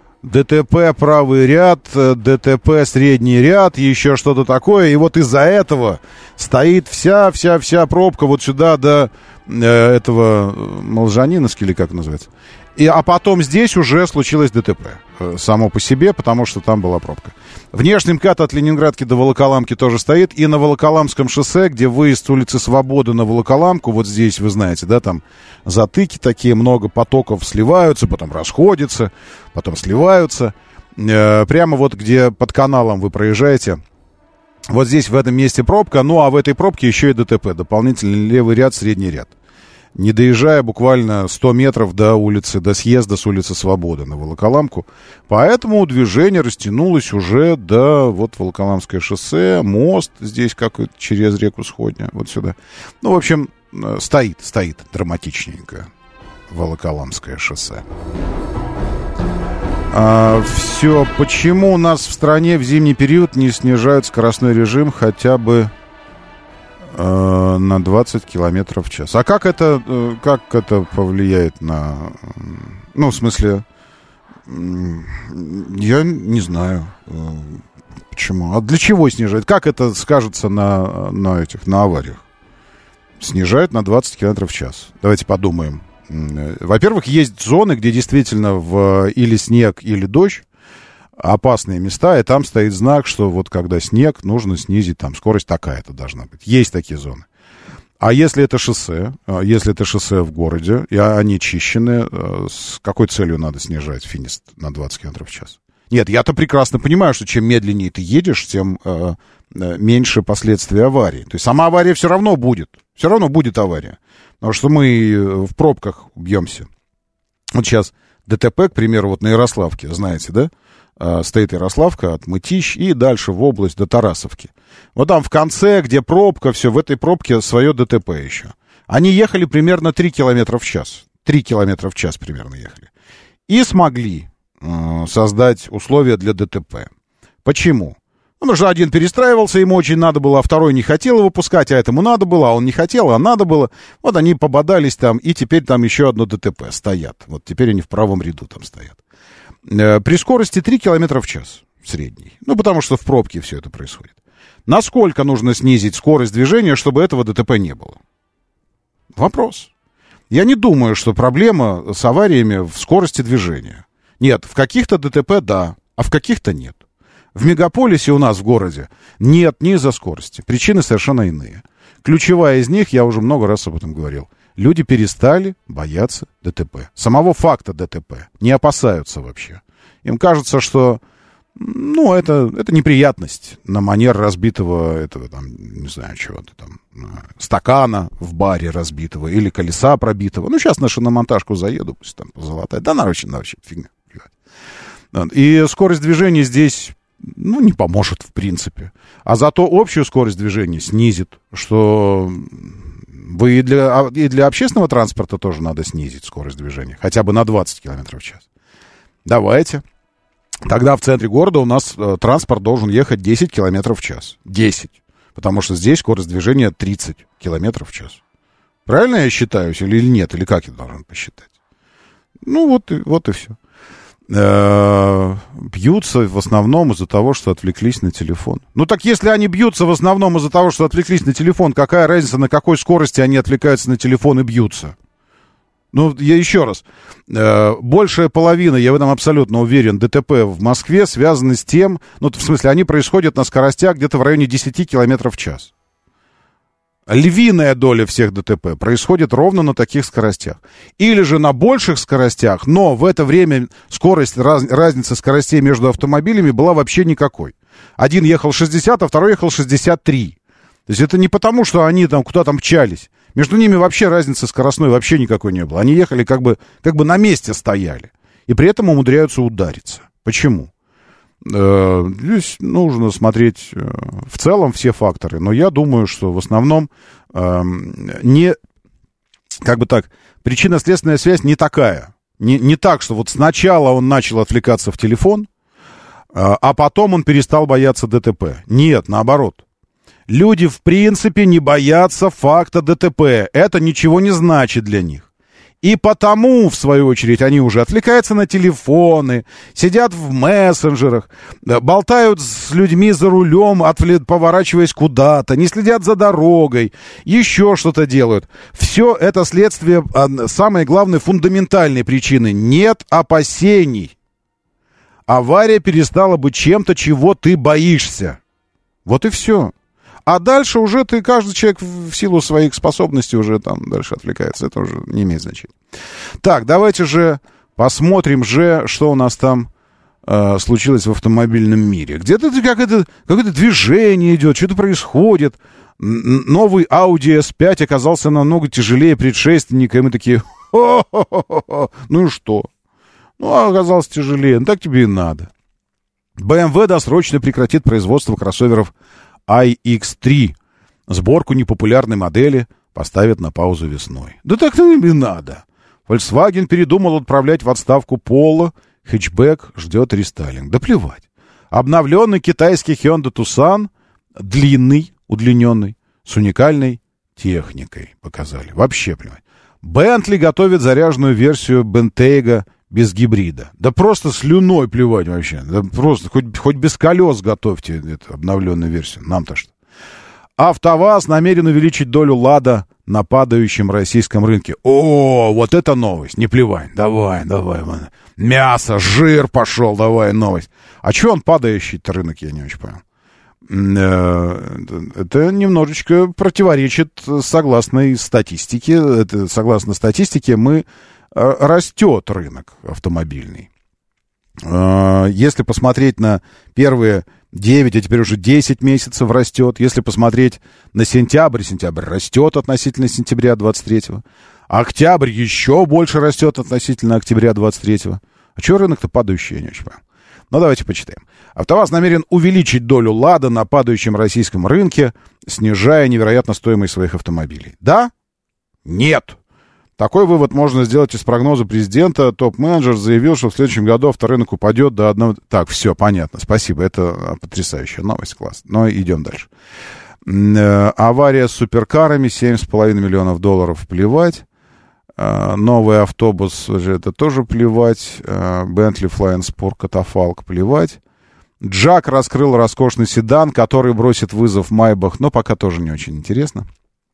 ДТП правый ряд, ДТП средний ряд, еще что-то такое. И вот из-за этого стоит вся-вся-вся пробка вот сюда до э, этого Молжаниновский, или как называется. И, а потом здесь уже случилось ДТП э, само по себе, потому что там была пробка. Внешний МКАД от Ленинградки до Волоколамки тоже стоит. И на Волоколамском шоссе, где выезд с улицы Свободы на Волоколамку, вот здесь, вы знаете, да, там затыки такие, много потоков сливаются, потом расходятся, потом сливаются. Э, прямо вот где под каналом вы проезжаете, вот здесь в этом месте пробка, ну а в этой пробке еще и ДТП. Дополнительный левый ряд, средний ряд. Не доезжая буквально сто метров до улицы, до съезда с улицы Свободы на Волоколамку. Поэтому движение растянулось уже до вот Волоколамское шоссе, мост здесь как через реку Сходня, вот сюда. Ну, в общем, стоит, стоит драматичненько Волоколамское шоссе. А, все, почему у нас в стране в зимний период не снижают скоростной режим хотя бы на двадцать километров в час? А как это, как это повлияет на... Ну, в смысле, я не знаю, почему. А для чего снижать? Как это скажется на, на этих, на авариях? Снижают на двадцать километров в час. Давайте подумаем. Во-первых, есть зоны, где действительно в, или снег, или дождь, опасные места, и там стоит знак, что вот когда снег, нужно снизить, там скорость такая-то должна быть. Есть такие зоны. А если это шоссе, если это шоссе в городе, и они чищены, с какой целью надо снижать финист на двадцать километров в час? Нет, я-то прекрасно понимаю, что чем медленнее ты едешь, тем э, меньше последствий аварии. То есть сама авария все равно будет. Все равно будет авария. Потому что мы в пробках бьемся. Вот сейчас ДТП, к примеру, вот на Ярославке, знаете, да? Стоит Ярославка от Мытищ и дальше в область до Тарасовки. Вот там в конце, где пробка, все, в этой пробке свое ДТП еще. Они ехали примерно три километра в час. три километра в час примерно ехали. И смогли э, создать условия для ДТП. Почему? Потому что один перестраивался, ему очень надо было, а второй не хотел его пускать, а этому надо было, а он не хотел, а надо было. Вот они пободались там, и теперь там еще одно ДТП стоят. Вот теперь они в правом ряду там стоят. При скорости три километра в час средней. Ну, потому что в пробке все это происходит. Насколько нужно снизить скорость движения, чтобы этого ДТП не было? Вопрос. Я не думаю, что проблема с авариями в скорости движения. Нет, в каких-то ДТП да, а в каких-то нет. В мегаполисе у нас в городе нет ни из-за скорости. Причины совершенно иные. Ключевая из них, я уже много раз об этом говорил. Люди перестали бояться ДТП. Самого факта ДТП. Не опасаются вообще. Им кажется, что, ну, это, это неприятность на манер разбитого, этого, там, не знаю, чего-то там, стакана в баре разбитого или колеса пробитого. Ну, сейчас на шиномонтажку заеду, пусть там позолотает. Да, нарочно, вообще, фигня. И скорость движения здесь, ну, не поможет, в принципе. А зато общую скорость движения снизит, что вы и для, и для общественного транспорта тоже надо снизить скорость движения. Хотя бы на двадцать километров в час. Давайте. Тогда в центре города у нас э, транспорт должен ехать десять километров в час. десять. Потому что здесь скорость движения тридцать километров в час. Правильно я считаю или нет? Или как я должен посчитать? Ну, вот и, вот и все. Бьются в основном из-за того, что отвлеклись на телефон. Ну так если они бьются в основном из-за того, что отвлеклись на телефон, какая разница, на какой скорости они отвлекаются на телефон и бьются? Ну, я еще раз. Большая половина, я в этом абсолютно уверен, ДТП в Москве связаны с тем, ну, в смысле, они происходят на скоростях где-то в районе десять километров в час. Львиная доля всех ДТП происходит ровно на таких скоростях. Или же на больших скоростях, но в это время скорость, раз, разница скоростей между автомобилями была вообще никакой. Один ехал шестьдесят, а второй ехал шестьдесят три. То есть это не потому, что они там куда-то мчались. Между ними вообще разницы скоростной вообще никакой не было. Они ехали как бы, как бы на месте стояли. И при этом умудряются удариться. Почему? Здесь нужно смотреть в целом все факторы, но я думаю, что в основном э, не, как бы так, причинно-следственная связь не такая. Не, не так, что вот сначала он начал отвлекаться в телефон, э, а потом он перестал бояться ДТП. Нет, наоборот. Люди в принципе не боятся факта ДТП. Это ничего не значит для них. И потому, в свою очередь, они уже отвлекаются на телефоны, сидят в мессенджерах, болтают с людьми за рулем, отвлек, поворачиваясь куда-то, не следят за дорогой, еще что-то делают. Все это следствие самой главной фундаментальной причины. Нет опасений. Авария перестала быть чем-то, чего ты боишься. Вот и все. А дальше уже ты, каждый человек в силу своих способностей уже там дальше отвлекается. Это уже не имеет значения. Так, давайте же посмотрим же, что у нас там э, случилось в автомобильном мире. Где-то какое-то, какое-то движение идет, что-то происходит. Новый Audi эс пять оказался намного тяжелее предшественника. И мы такие, хо-хо-хо-хо. Ну и что? Ну, оказался тяжелее. Ну, так тебе и надо. бэ эм вэ досрочно прекратит производство кроссоверов ай икс три. Сборку непопулярной модели поставят на паузу весной. Да так-то им и надо. Volkswagen передумал отправлять в отставку Polo. Хэтчбэк ждет рестайлинг. Да плевать. Обновленный китайский Hyundai Tucson, длинный, удлиненный, с уникальной техникой показали. Вообще плевать. Bentley готовит заряженную версию Bentayga без гибрида. Да просто слюной плевать вообще. Да просто хоть, хоть без колес готовьте эту обновленную версию. Нам-то что. АвтоВАЗ намерен увеличить долю «Лада» на падающем российском рынке. О, вот это новость. Не плевай. Давай, давай. Мясо, жир пошел. Давай, новость. А что он падающий-то рынок, я не очень понял. Это немножечко противоречит согласно статистике. Это, согласно статистике, мы... растет рынок автомобильный. Если посмотреть на первые девять, а теперь уже десять месяцев растет. Если посмотреть на сентябрь, сентябрь растет относительно сентября двадцать третьего. Октябрь еще больше растет относительно октября двадцать третьего. А что рынок-то падающий, я не очень понимаю. Ну, давайте почитаем. АвтоВАЗ намерен увеличить долю «Лада» на падающем российском рынке, снижая невероятно стоимость своих автомобилей. Да? Нет. Такой вывод можно сделать из прогноза президента. Топ-менеджер заявил, что в следующем году авторынок упадет до одного... Так, все, понятно, спасибо. Это потрясающая новость, класс. Но идем дальше. Авария с суперкарами, семь с половиной миллионов долларов, плевать. Новый автобус, это тоже плевать. Bentley Flying Spur, катафалк, плевать. Джак раскрыл роскошный седан, который бросит вызов Майбах, но пока тоже не очень интересно.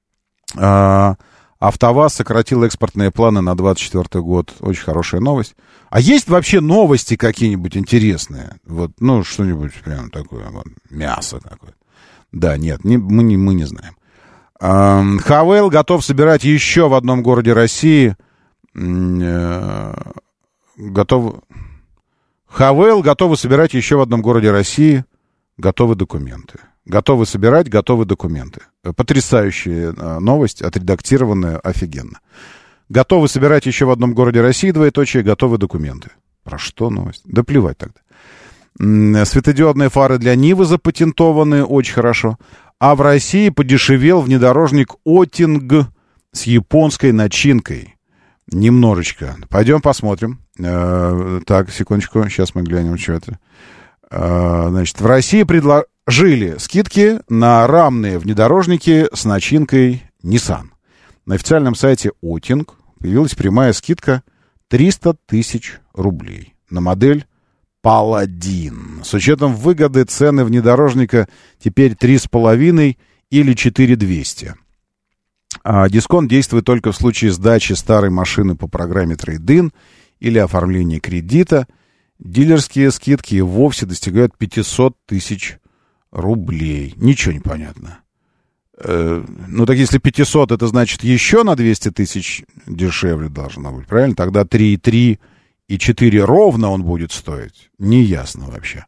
АвтоВАЗ сократил экспортные планы на двадцать четвёртый год. Очень хорошая новость. А есть вообще новости какие-нибудь интересные? Вот, ну, что-нибудь прям такое, вот, мясо какое-то. Да, нет, не, мы, не, мы не знаем. Хавейл готов собирать еще в одном городе России. Готов... Хавейл готовы собирать еще в одном городе России. Готовы документы. Готовы собирать, готовы документы. Потрясающая новость, отредактированная офигенно. Готовы собирать еще в одном городе России, двоеточие, готовы документы. Про что новость? Да плевать тогда. Светодиодные фары для Нивы запатентованы, очень хорошо. А в России подешевел внедорожник Отинг с японской начинкой. Немножечко. Пойдем посмотрим. Э, так, секундочку, сейчас мы глянем, что это. Э, значит, в России предложили скидки на рамные внедорожники с начинкой Nissan. На официальном сайте Отинг появилась прямая скидка триста тысяч рублей на модель Паладин. С учетом выгоды цены внедорожника теперь три с половиной или четыре двести. А дисконт действует только в случае сдачи старой машины по программе трейд-ин или оформления кредита. Дилерские скидки и вовсе достигают пятьсот тысяч рублей. Ничего не понятно. Э, ну так если пятьсот, это значит еще на двести тысяч дешевле должно быть, правильно? Тогда три и три и четыре ровно он будет стоить. Неясно вообще.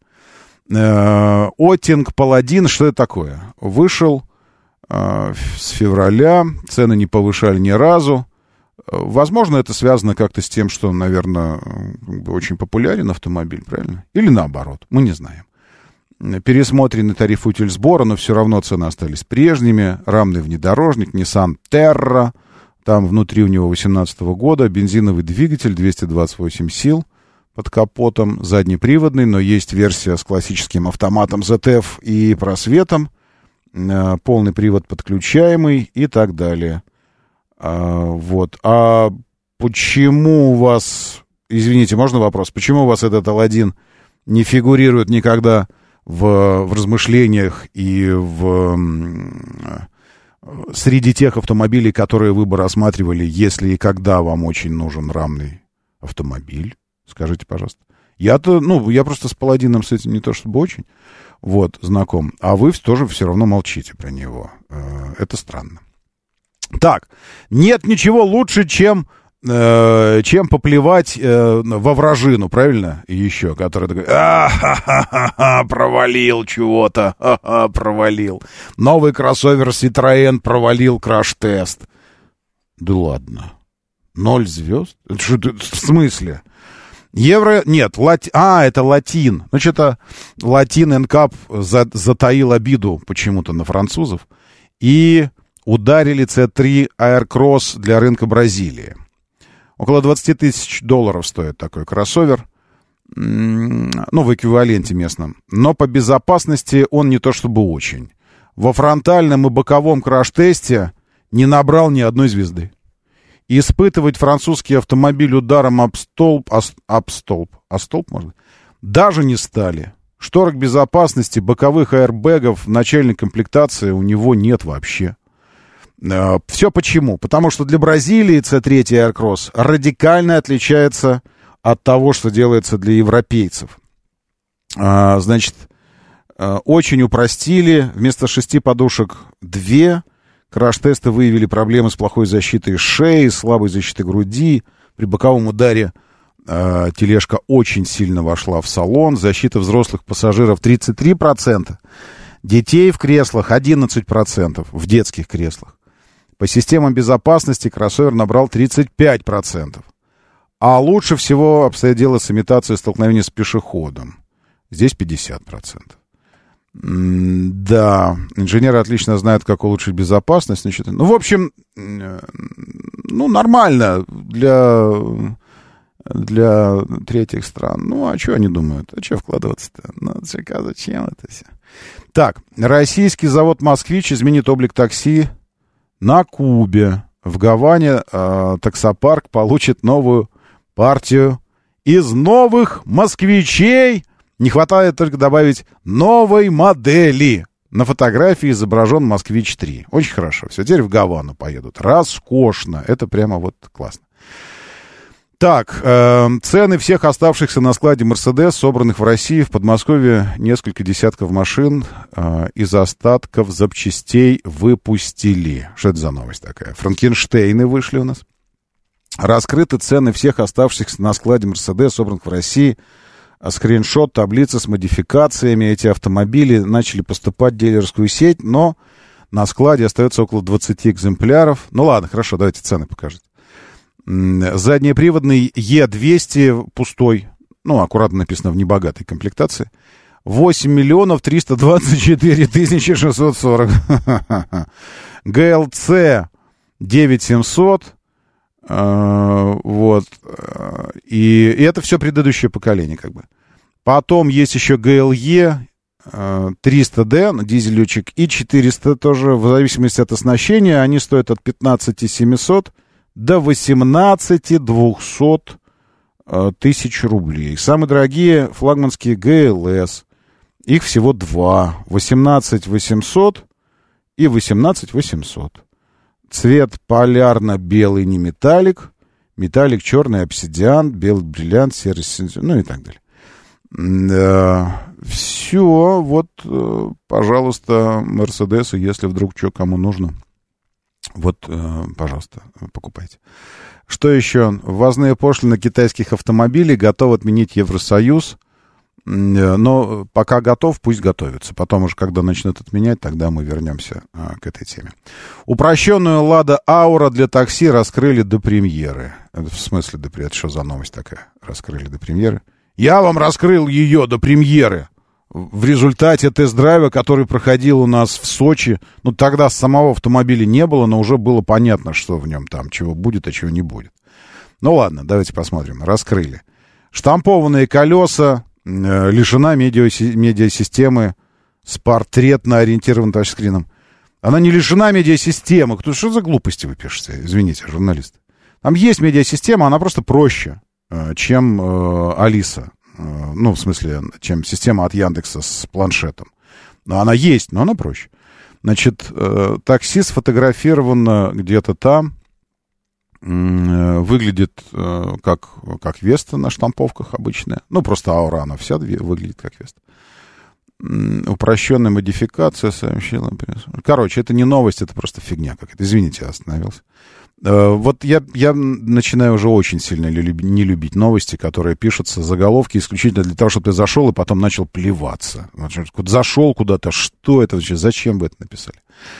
Э, Отинг Паладин, что это такое? Вышел э, с февраля, цены не повышали ни разу. Возможно, это связано как-то с тем, что, наверное, очень популярен автомобиль, правильно? Или наоборот, мы не знаем. Пересмотренный тариф утиль сбора, но все равно цены остались прежними. Рамный внедорожник Nissan Terra, там внутри у него восемнадцатого года, бензиновый двигатель, двести двадцать восемь сил под капотом, заднеприводный, но есть версия с классическим автоматом зет эф и просветом, полный привод подключаемый и так далее. А, вот. А почему у вас, извините, можно вопрос, почему у вас этот Аладдин не фигурирует никогда в, в размышлениях и в, среди тех автомобилей, которые вы бы рассматривали, если и когда вам очень нужен рамный автомобиль? Скажите, пожалуйста. Я-то, ну, я просто с Паладином с этим не то чтобы очень, вот, знаком, а вы тоже все равно молчите про него. Это странно. Так, нет ничего лучше, чем, э, чем поплевать э, во вражину, правильно? И еще, который такой, а-ха-ха-ха, провалил чего-то, ха-ха, провалил. Новый кроссовер Citroën провалил краш-тест. Да ладно, ноль звезд? Это что, в смысле? Евро, нет, лати... а, это латин. Ну, что-то латин эн-кап за... затаил обиду почему-то на французов. И... ударили си три Aircross для рынка Бразилии. Около двадцать тысяч долларов стоит такой кроссовер. Ну, в эквиваленте местном. Но по безопасности он не то чтобы очень. Во фронтальном и боковом краш-тесте не набрал ни одной звезды. Испытывать французский автомобиль ударом об столб, об столб, а столб, может, даже не стали. Шторок безопасности, боковых аэрбэгов, начальной комплектации у него нет вообще. Все почему? Потому что для Бразилии си три Aircross радикально отличается от того, что делается для европейцев. Значит, очень упростили. Вместо шести подушек две. Краш-тесты выявили проблемы с плохой защитой шеи, слабой защитой груди. При боковом ударе тележка очень сильно вошла в салон. Защита взрослых пассажиров тридцать три процента. Детей в креслах одиннадцать процентов. В детских креслах. По системам безопасности кроссовер набрал тридцать пять процентов. А лучше всего обстоит дело с имитацией столкновения с пешеходом. Здесь пятьдесят процентов. Да, инженеры отлично знают, как улучшить безопасность. Значит, ну, в общем, ну, нормально для, для третьих стран. Ну, а что они думают? А что вкладываться-то? Ну, зачем это все? Так, российский завод «Москвич» изменит облик такси на Кубе. В Гаване э, таксопарк получит новую партию из новых москвичей. Не хватает только добавить новой модели. На фотографии изображен «Москвич три». Очень хорошо. Все, теперь в Гавану поедут. Роскошно. Это прямо вот классно. Так, э, цены всех оставшихся на складе «Мерседес», собранных в России, в Подмосковье несколько десятков машин э, из остатков запчастей выпустили. Что это за новость такая? Франкенштейны вышли у нас. Раскрыты цены всех оставшихся на складе «Мерседес», собранных в России. Скриншот, таблица с модификациями. Эти автомобили начали поступать в дилерскую сеть, но на складе остается около двадцати экземпляров. Ну ладно, хорошо, давайте цены покажете. Заднеприводный Е двести пустой, ну, аккуратно написано в небогатой комплектации, восемь миллионов триста двадцать четыре тысячи шестьсот сорок. ГЛЦ девять тысяч семьсот. Вот. И, и это все предыдущее поколение, как бы. Потом есть еще ГЛЕ триста дэ, дизель-летчик, и четыреста тоже, в зависимости от оснащения, они стоят от пятнадцати семисот до восемнадцати двухсот тысяч рублей. Самые дорогие флагманские ГЛС. Их всего два. восемнадцать восемьсот и восемнадцать восемьсот. Цвет полярно-белый, не металлик. Металлик черный, обсидиан, белый бриллиант, серый, ну и так далее. Все, вот, пожалуйста, Мерседесы, если вдруг что кому нужно. Вот, э, пожалуйста, покупайте. Что еще? Ввозные пошлины китайских автомобилей готов отменить Евросоюз. Но пока готов, пусть готовится. Потом уже, когда начнут отменять, тогда мы вернемся а, к этой теме. Упрощенную «Лада Аура» для такси раскрыли до премьеры. В смысле до премьеры? Это что за новость такая? Раскрыли до премьеры? Я вам раскрыл ее до премьеры. В результате тест-драйва, который проходил у нас в Сочи, ну, тогда самого автомобиля не было, но уже было понятно, что в нем там, чего будет, а чего не будет. Ну, ладно, давайте посмотрим. Раскрыли. Штампованные колеса, э, лишена медиа- медиасистемы с портретно-ориентированным тачскрином. Она не лишена медиасистемы. Кто, что за глупости вы пишете? Извините, журналист. Там есть медиасистема, она просто проще, э, чем э, Алиса. Ну, в смысле, чем система от Яндекса с планшетом. Но она есть, но она проще. Значит, э, такси сфотографировано где-то там. Э, выглядит э, как, как Веста на штамповках обычная. Ну, просто Аура, она вся выглядит как Веста. Э, упрощенная модификация сообщила. Короче, это не новость, это просто фигня какая-то. Извините, я остановился. Вот я, я начинаю уже очень сильно не любить новости, которые пишутся, заголовки исключительно для того, чтобы ты зашел и потом начал плеваться. Зашел куда-то, что это вообще, зачем вы это написали?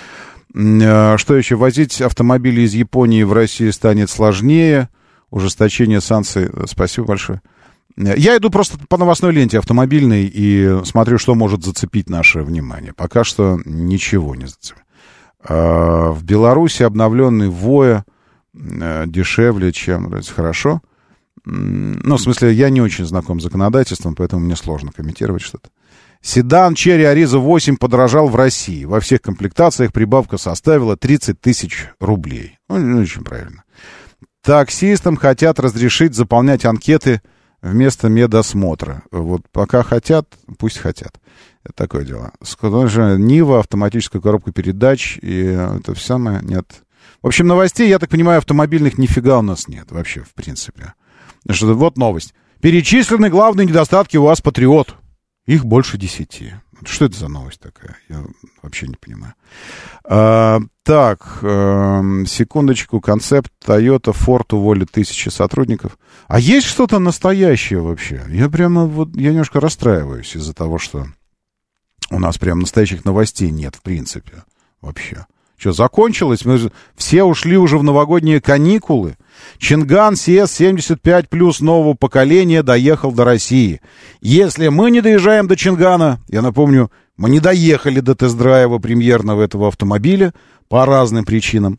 Что еще? Возить автомобили из Японии в Россию станет сложнее. Ужесточение санкций. Спасибо большое. Я иду просто по новостной ленте автомобильной и смотрю, что может зацепить наше внимание. Пока что ничего не зацепит. В Беларуси обновленный Воя дешевле, чем... Хорошо. Ну, в смысле, я не очень знаком с законодательством, поэтому мне сложно комментировать что-то. Седан Черри Ариза восемь подорожал в России. Во всех комплектациях прибавка составила тридцать тысяч рублей. Ну, очень правильно. Таксистам хотят разрешить заполнять анкеты вместо медосмотра. Вот пока хотят, пусть хотят. Это такое дело. Нива, автоматическая коробка передач, и это все самое нет. В общем, новостей, я так понимаю, автомобильных нифига у нас нет вообще, в принципе. Что, вот новость. Перечислены главные недостатки УАЗ Патриот. Их больше десяти. Что это за новость такая? Я вообще не понимаю. А, так, а, секундочку. Концепт Toyota Ford уволит тысячи сотрудников. А есть что-то настоящее вообще? Я прямо вот, я немножко расстраиваюсь из-за того, что у нас прям настоящих новостей нет, в принципе, вообще. Что, закончилось? Мы же, все ушли уже в новогодние каникулы. Чинган си эс семьдесят пять плюс нового поколения доехал до России. Если мы не доезжаем до Чингана, я напомню, мы не доехали до тест-драйва премьерного этого автомобиля по разным причинам.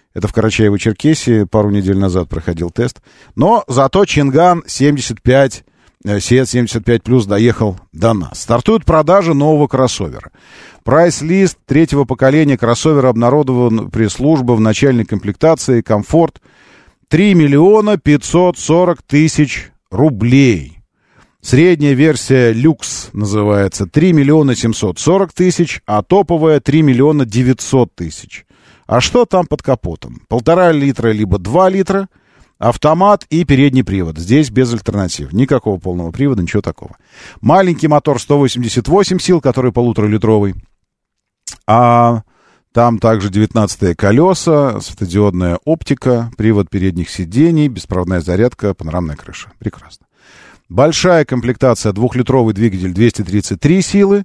Это в Карачаево-Черкесии пару недель назад проходил тест. Но зато Чинган семьдесят пять, Сиэт семьдесят пять плюс доехал до нас. Стартуют продажи нового кроссовера. Прайс-лист третьего поколения кроссовера обнародован пресс-служба в начальной комплектации «Комфорт». три миллиона пятьсот сорок тысяч рублей. Средняя версия «Люкс» называется три миллиона семьсот сорок тысяч, а топовая три миллиона девятьсот тысяч. А что там под капотом? Полтора литра либо два литра, автомат и передний привод. Здесь без альтернатив. Никакого полного привода, ничего такого. Маленький мотор сто восемьдесят восемь сил, который полуторалитровый. А там также девятнадцатые колеса, светодиодная оптика, привод передних сидений, беспроводная зарядка, панорамная крыша. Прекрасно. Большая комплектация, двухлитровый двигатель, двести тридцать три силы.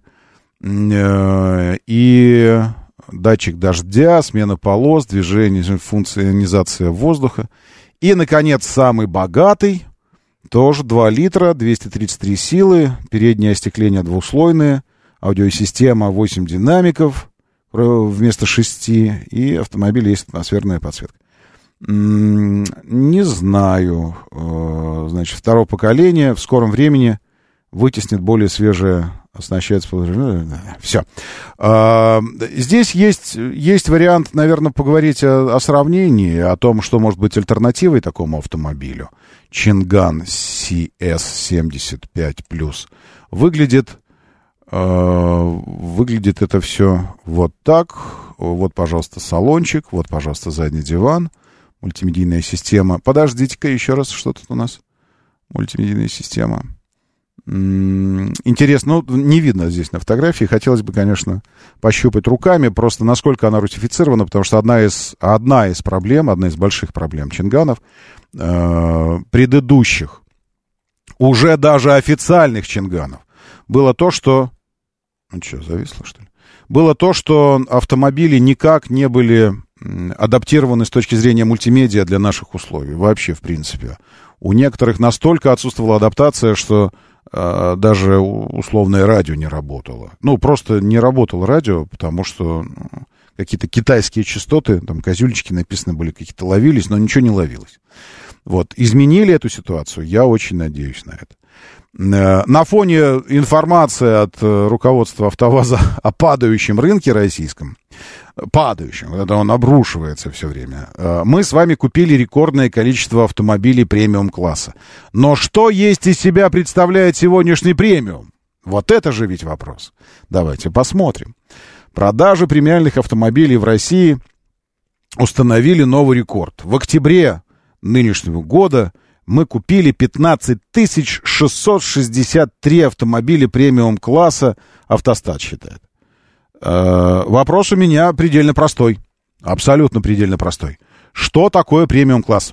И датчик дождя, смена полос, движение, функционизация воздуха. И, наконец, самый богатый, тоже два литра, двести тридцать три силы, переднее остекление двухслойное, аудиосистема восемь динамиков вместо шести, и автомобиль есть атмосферная подсветка. Не знаю. Значит, второго поколения в скором времени вытеснит более свежее, оснащается... Все. Здесь есть, есть вариант, наверное, поговорить о, о сравнении, о том, что может быть альтернативой такому автомобилю. Чинган си эс семьдесят пять плюс. Выглядит, выглядит это все вот так. Вот, пожалуйста, салончик. Вот, пожалуйста, задний диван. Мультимедийная система. Подождите-ка еще раз, что тут у нас? Мультимедийная система. М-м- интересно, ну, не видно здесь на фотографии. Хотелось бы, конечно, пощупать руками, просто насколько она русифицирована, потому что одна из, одна из проблем, одна из больших проблем Чинганов, э- предыдущих, уже даже официальных Чинганов, было то, что... Ну что, зависло, что ли? Было то, что автомобили никак не были адаптированы с точки зрения мультимедиа для наших условий. Вообще, в принципе. У некоторых настолько отсутствовала адаптация, что э, даже условное радио не работало. Ну, просто не работало радио, потому что ну, какие-то китайские частоты, там козюльчики написаны были, какие-то ловились, но ничего не ловилось. Вот. Изменили эту ситуацию? Я очень надеюсь на это. На фоне информации от руководства АвтоВАЗа о падающем рынке российском, падающем, это он обрушивается все время, мы с вами купили рекордное количество автомобилей премиум-класса. Но что есть из себя представляет сегодняшний премиум? Вот это же ведь вопрос. Давайте посмотрим. Продажи премиальных автомобилей в России установили новый рекорд. В октябре нынешнего года мы купили пятнадцать тысяч шестьсот шестьдесят три автомобиля премиум-класса, Автостат считает. Э, вопрос у меня предельно простой. Абсолютно предельно простой. Что такое премиум-класс?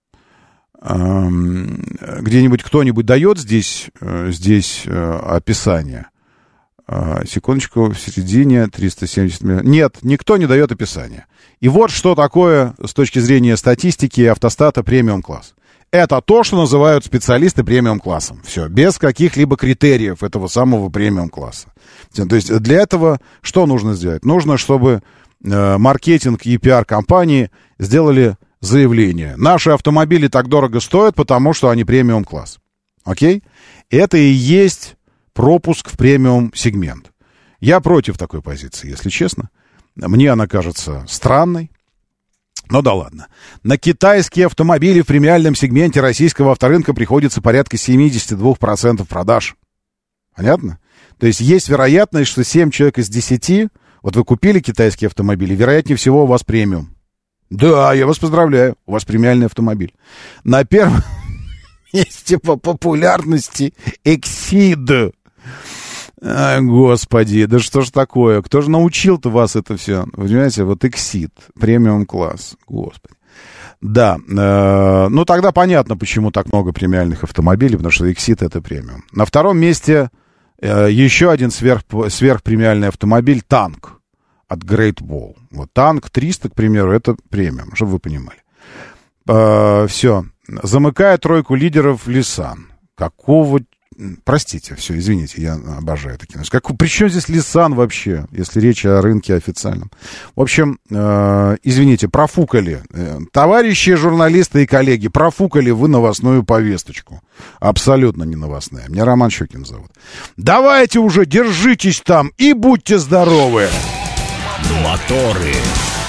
Э, где-нибудь кто-нибудь дает здесь, э, здесь э, описание? Э, секундочку, в середине триста семьдесят миллионов. Нет, никто не дает описания. И вот что такое с точки зрения статистики Автостата премиум-класс. Это то, что называют специалисты премиум-классом. Все, без каких-либо критериев этого самого премиум-класса. То есть для этого что нужно сделать? Нужно, чтобы э, маркетинг и пиар-компании сделали заявление. Наши автомобили так дорого стоят, потому что они премиум-класс. Окей? Это и есть пропуск в премиум-сегмент. Я против такой позиции, если честно. Мне она кажется странной. Ну да ладно. На китайские автомобили в премиальном сегменте российского авторынка приходится порядка семьдесят два процента продаж. Понятно? То есть есть вероятность, что семь человек из десяти, вот вы купили китайские автомобили, вероятнее всего у вас премиум. Да, я вас поздравляю, у вас премиальный автомобиль. На первом месте по популярности Exceed. А, господи, да что ж такое? Кто же научил-то вас это все? Вы понимаете, вот Exceed, премиум-класс, господи. Да, э, ну тогда понятно, почему так много премиальных автомобилей, потому что Exceed это премиум. На втором месте э, еще один сверх, сверхпремиальный автомобиль, танк от Great Wall. Вот танк триста, к примеру, это премиум, чтобы вы понимали. Э, все, замыкая тройку лидеров Nissan. Какого простите, все, извините, я обожаю такие новости. Как, при чем здесь Лисан вообще, если речь о рынке официальном? В общем, э, извините, профукали. Э, товарищи журналисты и коллеги, профукали вы новостную повесточку. Абсолютно не новостная. Меня Роман Щукин зовут. Давайте уже, держитесь там и будьте здоровы. Моторы.